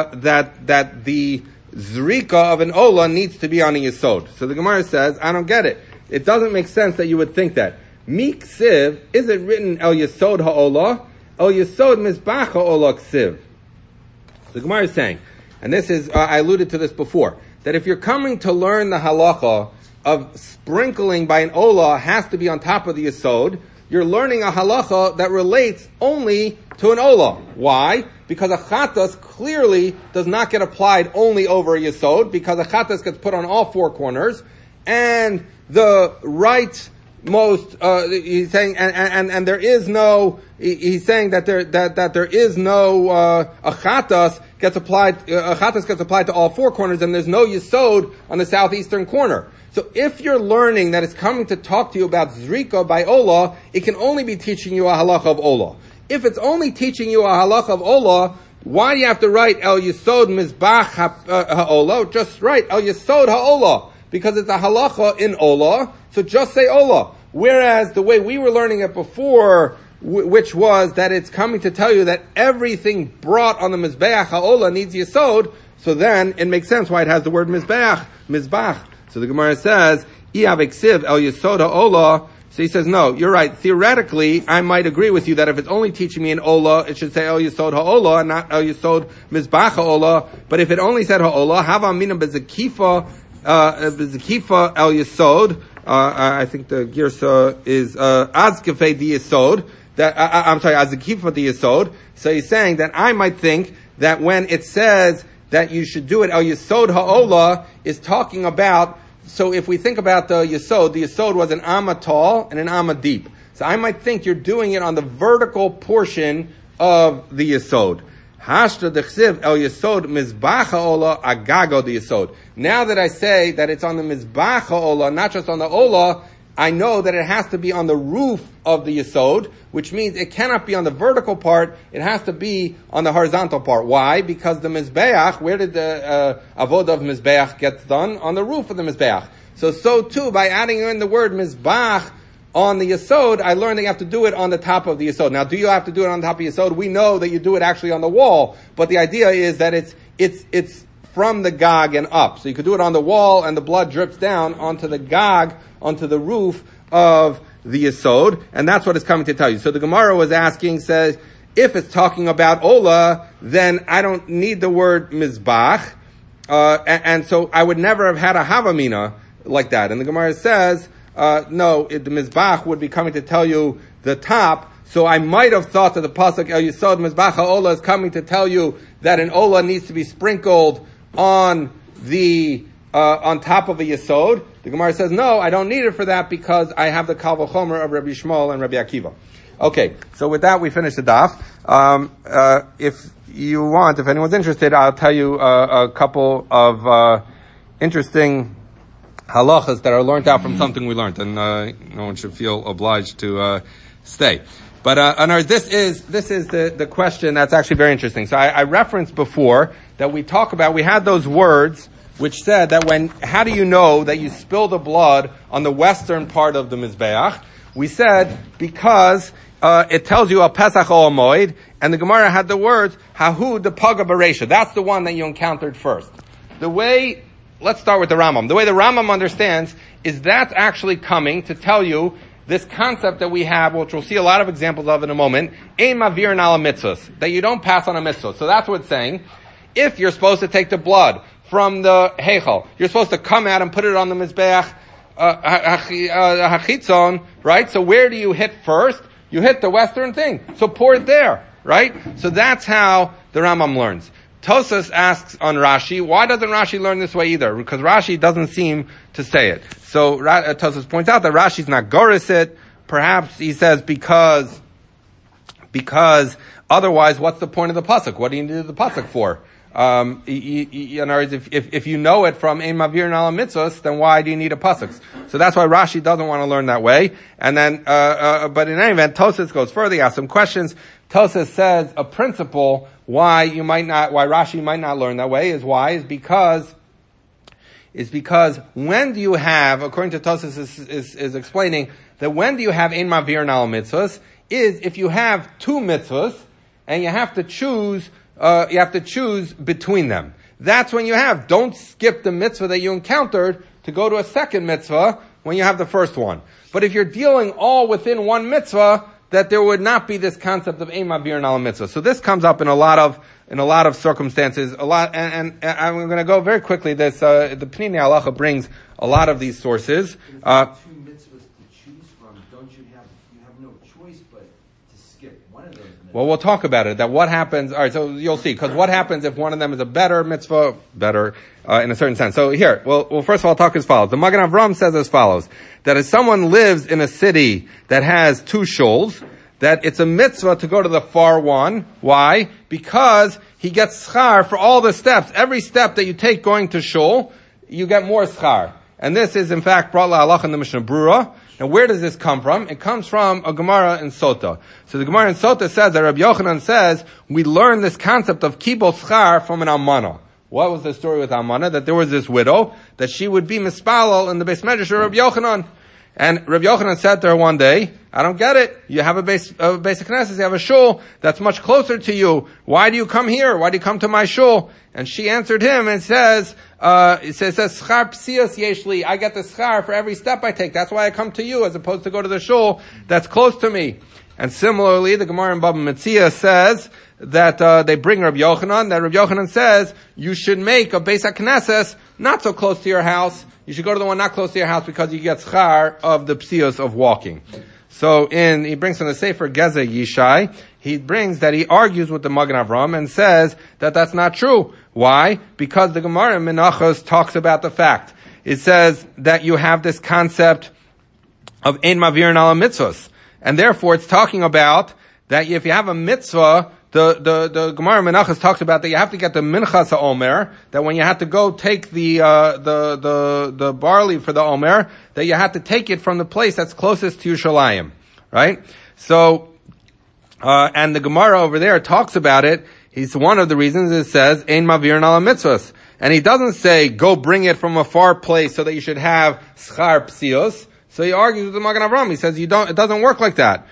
the zrika of an ola needs to be on a yesod. So the Gemara says, I don't get it. It doesn't make sense that you would think that. Miksiv, is it written el yesod ha'ola? El yesod mizbach ha'ola ksiv. The Gemara is saying, and this is, I alluded to this before, that if you're coming to learn the halacha of sprinkling by an ola has to be on top of the yesod, you're learning a halacha that relates only to an ola. Why? Because a chatas clearly does not get applied only over a yesod, because a chatas gets put on all four corners, and the right most, he's saying, and there is no, he's saying that there is no, a chatas gets applied to all four corners, and there's no yesod on the southeastern corner. So if you're learning that it's coming to talk to you about zrika by ola, it can only be teaching you a halacha of ola. If it's only teaching you a halacha of ola, why do you have to write el yesod mizbach ha'ola? Just write el yesod ha'ola, because it's a halacha in ola, so just say ola. Whereas the way we were learning it before, which was that it's coming to tell you that everything brought on the mizbeach ha'ola needs yesod, so then it makes sense why it has the word mizbach. So the Gemara says, Iav eksiv el yesod ha'ola. So he says, no, you're right. Theoretically, I might agree with you that if it's only teaching me an ola, it should say el yesod ha'ola, and not el yesod mizbach ha'ola. But if it only said ha'ola, hava mina bezekifa el yesod. I think the girsa is azkefe di yesod. I'm sorry, azekifa di yesod. So he's saying that I might think that when it says that you should do it, el yesod ha'ola is talking about. So if we think about the yesod was an amma tall and an amma deep. So I might think you're doing it on the vertical portion of the yesod. Hashta dechsiv el yesod mizbach ha'ola agago the yesod. Now that I say that it's on the mizbach ha'ola, not just on the ola, I know that it has to be on the roof of the yesod, which means it cannot be on the vertical part, it has to be on the horizontal part. Why? Because the mizbeach, where did the avodah of mizbeach get done? On the roof of the mizbeach. So too, by adding in the word mizbach on the yesod, I learned that you have to do it on the top of the yesod. Now, do you have to do it on the top of the yesod? We know that you do it actually on the wall, but the idea is that it's from the gog and up. So you could do it on the wall, and the blood drips down onto the gog, onto the roof of the yesod, and that's what it's coming to tell you. So the Gemara was asking, says, if it's talking about ola, then I don't need the word mizbach, and so I would never have had a havamina like that. And the Gemara says, no, the mizbach would be coming to tell you the top. So I might have thought that the pasuk el yesod mizbach ha'ola is coming to tell you that an ola needs to be sprinkled on the on top of a yesod. The Gemara says, no, I don't need it for that because I have the kal v'chomer of Rabbi Shmuel and Rabbi Akiva. Okay, so with that we finish the daf. If you want, if anyone's interested, I'll tell you a couple of interesting halachas that are learned out from something we learned, and no one should feel obliged to stay. But this is the question that's actually very interesting. So I referenced before that we had those words which said that how do you know that you spill the blood on the western part of the Mizbeach? We said because it tells you a Pesach or a Moed, and the Gemara had the words Hahu de Paga Beresha. That's the one that you encountered first. Let's start with the Rambam. The way the Rambam understands is that's actually coming to tell you this concept that we have, which we'll see a lot of examples of in a moment, ein mavir nala mitzvahs, that you don't pass on a mitzvah. So that's what it's saying. If you're supposed to take the blood from the heichal, you're supposed to come out and put it on the mizbeach hachitzon, right? So where do you hit first? You hit the western thing. So pour it there, right? So that's how the Rambam learns. Tosas asks on Rashi, why doesn't Rashi learn this way either? Because Rashi doesn't seem to say it. So Tosas points out that Rashi's not goris it. Perhaps he says because otherwise, what's the point of the pasuk? What do you need the pasuk for? In other words, if you know it from Ein Mavir Ala Mitzvos, then why do you need a pasuk? So that's why Rashi doesn't want to learn that way. And then, but in any event, Tosas goes further. He asks some questions. Tosas says a principle why Rashi might not learn that way is because when do you have, according to Tosas is explaining, that when do you have Ein Mavir Ala Mitzvos is if you have two mitzvahs and you have to choose between them. That's when you have, don't skip the mitzvah that you encountered to go to a second mitzvah when you have the first one. But if you're dealing all within one mitzvah, that there would not be this concept of Ein Mavir Ala Mitzvah. So this comes up in a lot of circumstances, and I'm going to go very quickly. The Pnei Halacha brings a lot of these sources. Well, we'll talk about it. That what happens. All right, so you'll see. Because what happens if one of them is a better mitzvah, in a certain sense. So here, well, first of all, talk as follows. The Magen Avram says as follows: that if someone lives in a city that has two shuls, that it's a mitzvah to go to the far one. Why? Because he gets schar for all the steps. Every step that you take going to shul, you get more schar. And this is, in fact, brought la'alach in the Mishnah Brura. Now, where does this come from? It comes from a Gemara in Sota. So the Gemara in Sota says that Rabbi Yochanan says, we learn this concept of kibul schar from an almana. What was the story with almana? That there was this widow, that she would be mispalel in the Beis Medrash of Rabbi Yochanan. And Rabbi Yochanan said to her one day, I don't get it. You have a basic knesset, you have a shul that's much closer to you. Why do you come here? Why do you come to my shul? And she answered him and says, schar psios yeshli. I get the schar for every step I take. That's why I come to you as opposed to go to the shul that's close to me. And similarly, the Gemara in Baba Metzia says that they bring Rabbi Yochanan, that Rabbi Yochanan says you should make a Beis HaKnesses not so close to your house. You should go to the one not close to your house because you get schar of the psios of walking. So he brings from the Sefer Geze Yishai, he brings that he argues with the Magen Avram and says that that's not true. Why? Because the Gemara in Menachos talks about the fact. It says that you have this concept of Ein Mavir Ala Mitzvos. And therefore it's talking about that if you have a mitzvah, the Gemara in Menachos talks about that you have to get the Minchas HaOmer, that when you have to go take the barley for the Omer, that you have to take it from the place that's closest to Yerushalayim. Right? So, and the Gemara over there talks about it. He's one of the reasons it says, Ein Mavir Ala Mitzvos. And he doesn't say, go bring it from a far place so that you should have schar psios. So he argues with the Magen Avram. He says, it doesn't work like that.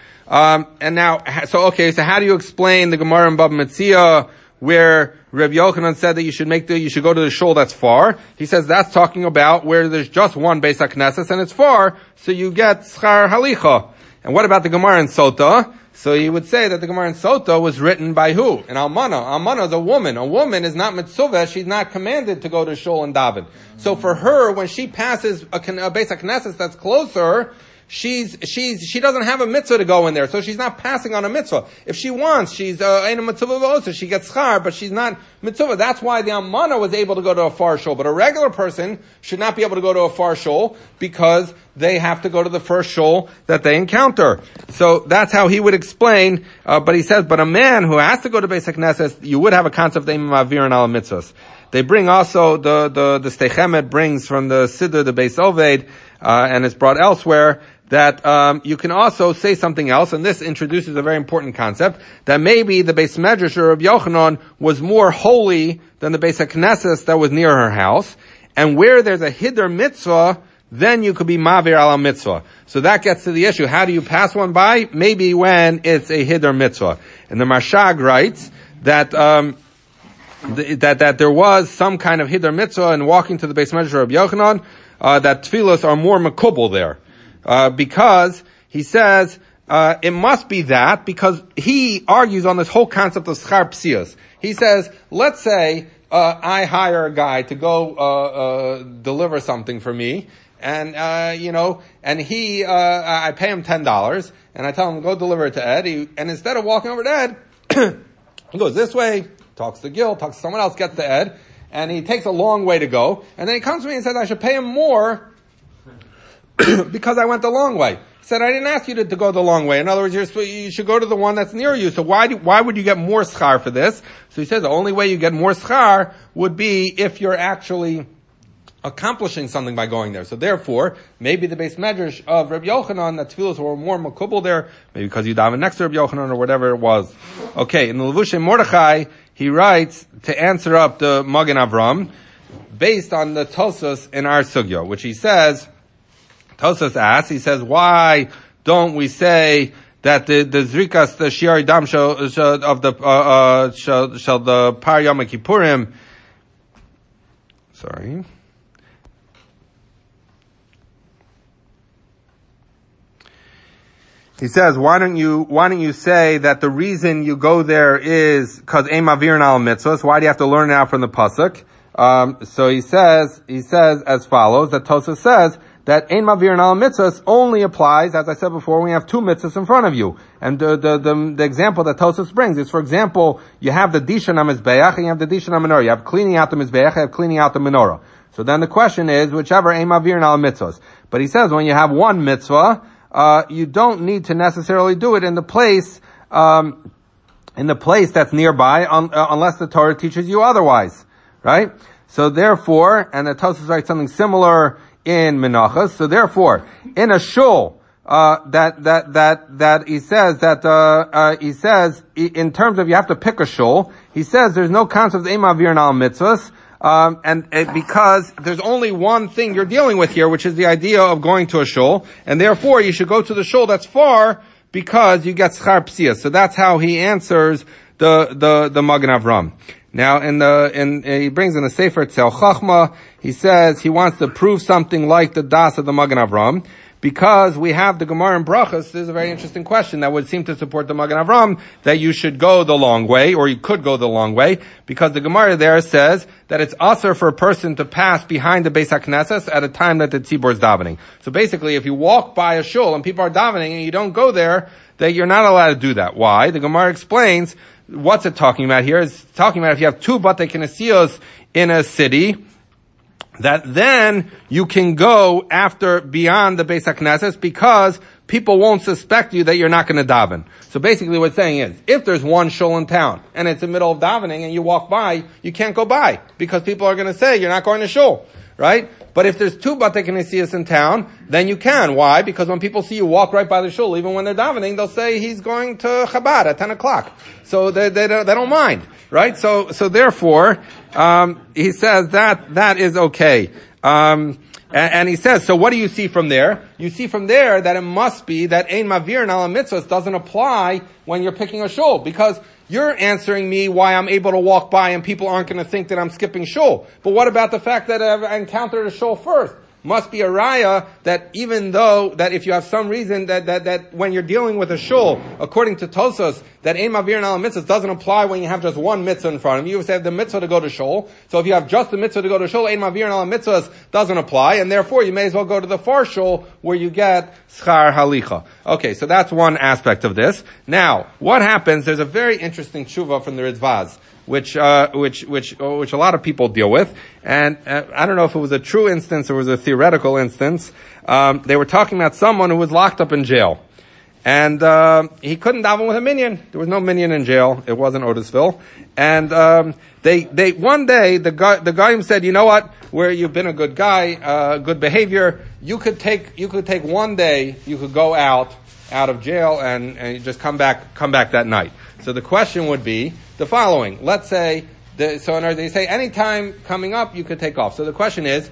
So how do you explain the Gemara in Baba Metzia where Rabbi Yochanan said that you should go to the shul that's far? He says that's talking about where there's just one Beis HaKnesses and it's far, so you get schar halicha. And what about the Gemara in Sota? So he would say that the Gemara in Sota was written by who? An almana. Almana is a woman. A woman is not mitzvah. She's not commanded to go to shul and daven. So for her, when she passes a Beis HaKnesses that's closer, she doesn't have a mitzvah to go in there, so she's not passing on a mitzvah. If she wants, she's in a mitzvah also, she gets schar, but she's not mitzvah. That's why the almana was able to go to a far shul, but a regular person should not be able to go to a far shul because they have to go to the first shul that they encounter. So that's how he would explain. But he says, but a man who has to go to Beis HaKnesses, you would have a concept of Ein Mavir Ala Mitzvos. They bring also the Steichemet brings from the Siddur, the Beis Oved, and it's brought elsewhere, that you can also say something else, and this introduces a very important concept, that maybe the Beis Medrash or Rabbi Yochanan was more holy than the Beis HaKnesses that was near her house, and where there's a Hiddur mitzvah, then you could be Mavir Ala Mitzvah. So that gets to the issue. How do you pass one by? Maybe when it's a Hiddur mitzvah. And the Mashag writes that that there was some kind of Hiddur mitzvah in walking to the Beis Medrash of Rabbi Yochanan, that tefillos are more makubal there. Because he says, it must be that, because he argues on this whole concept of schar psios. He says, let's say, I hire a guy to go, deliver something for me, and, and he, I pay him $10, and I tell him, go deliver it to Ed, and instead of walking over to Ed, he goes this way, talks to Gil, talks to someone else, gets to Ed, and he takes a long way to go, and then he comes to me and says, I should pay him more, because I went the long way. He said, I didn't ask you to go the long way. In other words, you should go to the one that's near you. So why would you get more schar for this? So he says the only way you get more schar would be if you're actually accomplishing something by going there. So therefore, maybe the base medrash of Rabbi Yochanan, that tefillos were more makubal there, maybe because you daven next to Rabbi Yochanan or whatever it was. Okay, in the Levushei Mordechai, he writes to answer up the Magen Avram, based on the Tosas in our sugya, which he says, Tosas asks, he says, why don't we say that the zrikas, the shiari dam of the Par Yom Kippurim, sorry. He says, why don't you say that the reason you go there is because ein mavirin al mitzvahs? Why do you have to learn it out from the pasuk? So he says as follows, that Tosas says that ein mavirin al mitzvahs only applies, as I said before, when you have two mitzvahs in front of you. And the example that Tosas brings is, for example, you have the dishan ha-mizbeach and you have the dishan ha-menorah. You have cleaning out the mizbeach, you have cleaning out the menorah. So then the question is, whichever ein mavirin al mitzvahs. But he says when you have one mitzvah, you don't need to necessarily do it in the place that's nearby, unless the Torah teaches you otherwise, right? So therefore, and the Tosafos writes something similar in Menachos. So therefore, in a shul, that he says in terms of you have to pick a shul, he says there's no concept of ein mavirin al mitzvahs. Because there's only one thing you're dealing with here, which is the idea of going to a shul, and therefore you should go to the shul that's far because you get schar psiyas. So that's how he answers the Magen Avram. Now, he brings in the Sefer Tzel Chachma, he says he wants to prove something like the das of the Magen Avram. Because we have the Gemara in Brachos, this is a very interesting question that would seem to support the Magen Avram, that you should go the long way, or you could go the long way, because the Gemara there says that it's asur for a person to pass behind the Beis HaKnesses at a time that the tzibur is davening. So basically, if you walk by a shul and people are davening and you don't go there, that you're not allowed to do that. Why? The Gemara explains, what's it talking about here? It's talking about if you have two Batei Knesiyos in a city, that then you can go after beyond the Beis HaKnesses because people won't suspect you that you're not going to daven. So basically what it's saying is, if there's one shul in town and it's the middle of davening and you walk by, you can't go by because people are going to say you're not going to shul, right? But if there's two Batei Knesiyos in town, then you can. Why? Because when people see you walk right by the shul, even when they're davening, they'll say he's going to Chabad at 10 o'clock. So they don't mind, right? So therefore, he says that is okay. And he says, so what do you see from there? You see from there that it must be that ein mavirin al mitzvahs doesn't apply when you're picking a shul, because you're answering me why I'm able to walk by and people aren't going to think that I'm skipping shul. But what about the fact that I've encountered a shul first? Must be a raya that even though that if you have some reason that when you're dealing with a shul, according to Tosas, that ein mavirin al mitzvahs doesn't apply when you have just one mitzvah in front of you. You have the mitzvah to go to shul. So if you have just the mitzvah to go to shul, ein mavirin al mitzvahs doesn't apply, and therefore you may as well go to the far shul where you get schar halicha. Okay, so that's one aspect of this. Now, what happens? There's a very interesting tshuva from the Ritva, which a lot of people deal with, and I don't know if it was a true instance or it was a theoretical instance. They were talking about someone who was locked up in jail, and he couldn't daven with a minyan. There was no minyan in jail. It wasn't Otisville, and they one day the guy said, you know what? Where you've been a good guy, good behavior, you could take one day. You could go out of jail and just come back that night. So the question would be the following. Let's say, they say any time coming up you could take off. So the question is,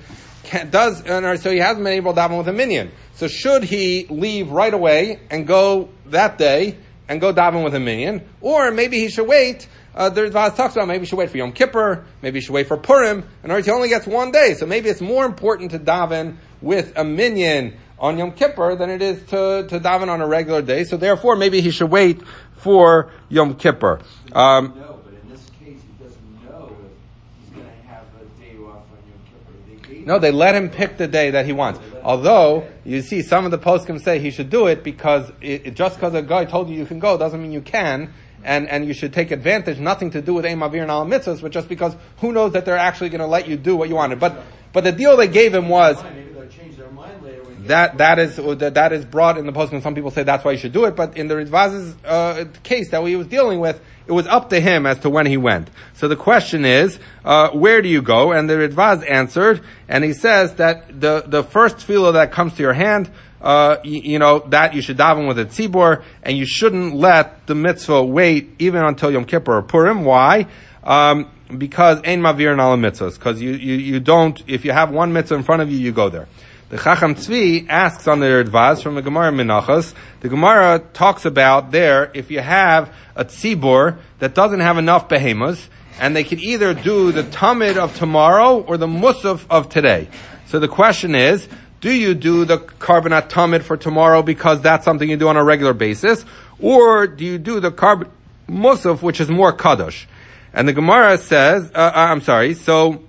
so he hasn't been able to daven with a minyan. So should he leave right away and go that day and go daven with a minyan? Or maybe he should wait, the Ritva talks about maybe he should wait for Yom Kippur, maybe he should wait for Purim, in order he only gets one day. So maybe it's more important to daven with a minyan on Yom Kippur than it is to daven on a regular day. So therefore maybe he should wait for Yom Kippur. No, but in this case, he doesn't know if he's going to have a day off on Yom Kippur. No, they let him pick the day that he wants. Although, you see, some of the poskim say he should do it because just because a guy told you can go doesn't mean you can, and you should take advantage, nothing to do with ein mavirin al mitzvahs, but just because who knows that they're actually going to let you do what you wanted. But the deal they gave him was, maybe they'll change their mind later. that is brought in the post, and some people say that's why you should do it. But in the Ritvaz's case that he was dealing with, it was up to him as to when he went. So the question is, where do you go? And the Ritvaz answered, and he says that the first tefillah that comes to your hand, that you should daven with a tzibor, and you shouldn't let the mitzvah wait even until Yom Kippur or Purim. Why? Because ein mavir ala mitzvahs. Because you don't, if you have one mitzvah in front of you, you go there. The Chacham Tzvi asks on the Ritvaz from the Gemara Menachos. The Gemara talks about there, if you have a tzibor that doesn't have enough behemoths, and they could either do the tamid of tomorrow or the musaf of today. So the question is, do you do the carbonat tamid for tomorrow because that's something you do on a regular basis, or do you do the carbon musaf, which is more kadosh? And the Gemara says, so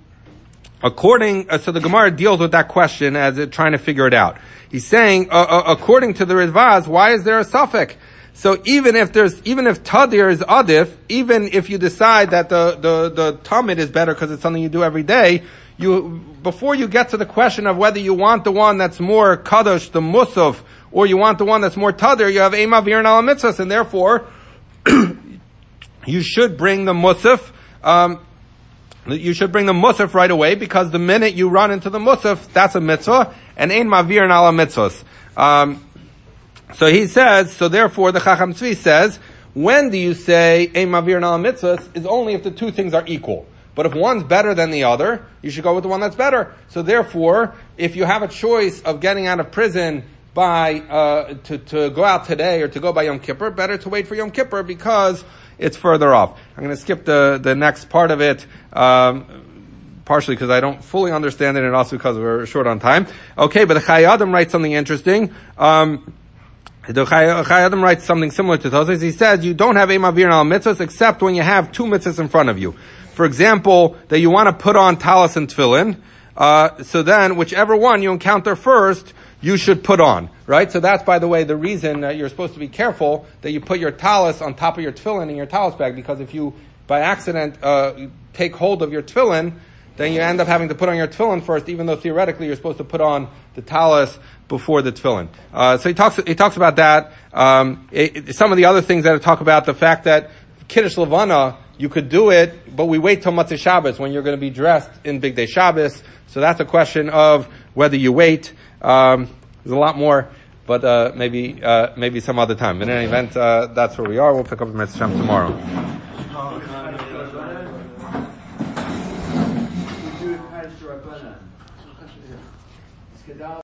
the Gemara deals with that question as it trying to figure it out. He's saying, according to the Ritvaz, why is there a suffix? So even if tadir is adif, even if you decide that the tamid is better because it's something you do every day, before you get to the question of whether you want the one that's more kadosh, the musaf, or you want the one that's more tadir, you have ein mavir ala mitzvahs, and therefore you should bring the musaf. You should bring the musaf right away, because the minute you run into the musaf, that's a mitzvah, and ein mavir ala mitzvahs. So he says, so therefore the Chacham Tzvi says, when do you say ein mavir ala mitzvahs is only if the two things are equal. But if one's better than the other, you should go with the one that's better. So therefore, if you have a choice of getting out of prison by, to go out today or to go by Yom Kippur, better to wait for Yom Kippur because it's further off. I'm going to skip the next part of it, partially because I don't fully understand it and also because we're short on time. Okay, but the Chayei Adam writes something interesting. The Chayei Adam writes something similar to Tosfos. He says you don't have ein mavir ala mitzvahs except when you have two mitzvahs in front of you. For example, that you want to put on talis and tefillin, so then whichever one you encounter first, you should put on, right? So that's, by the way, the reason that you're supposed to be careful that you put your talis on top of your tefillin in your talis bag, because if you, by accident, take hold of your tefillin, then you end up having to put on your tefillin first, even though theoretically you're supposed to put on the talis before the tefillin. So he talks about that. Some of the other things that I talk about, the fact that Kiddush Levana, you could do it, but we wait till Motzei Shabbos when you're going to be dressed in Big Day Shabbos. So that's a question of whether you wait. There's a lot more, but maybe some other time. In any event, that's where we are. We'll pick up the Mitzvah Shem tomorrow.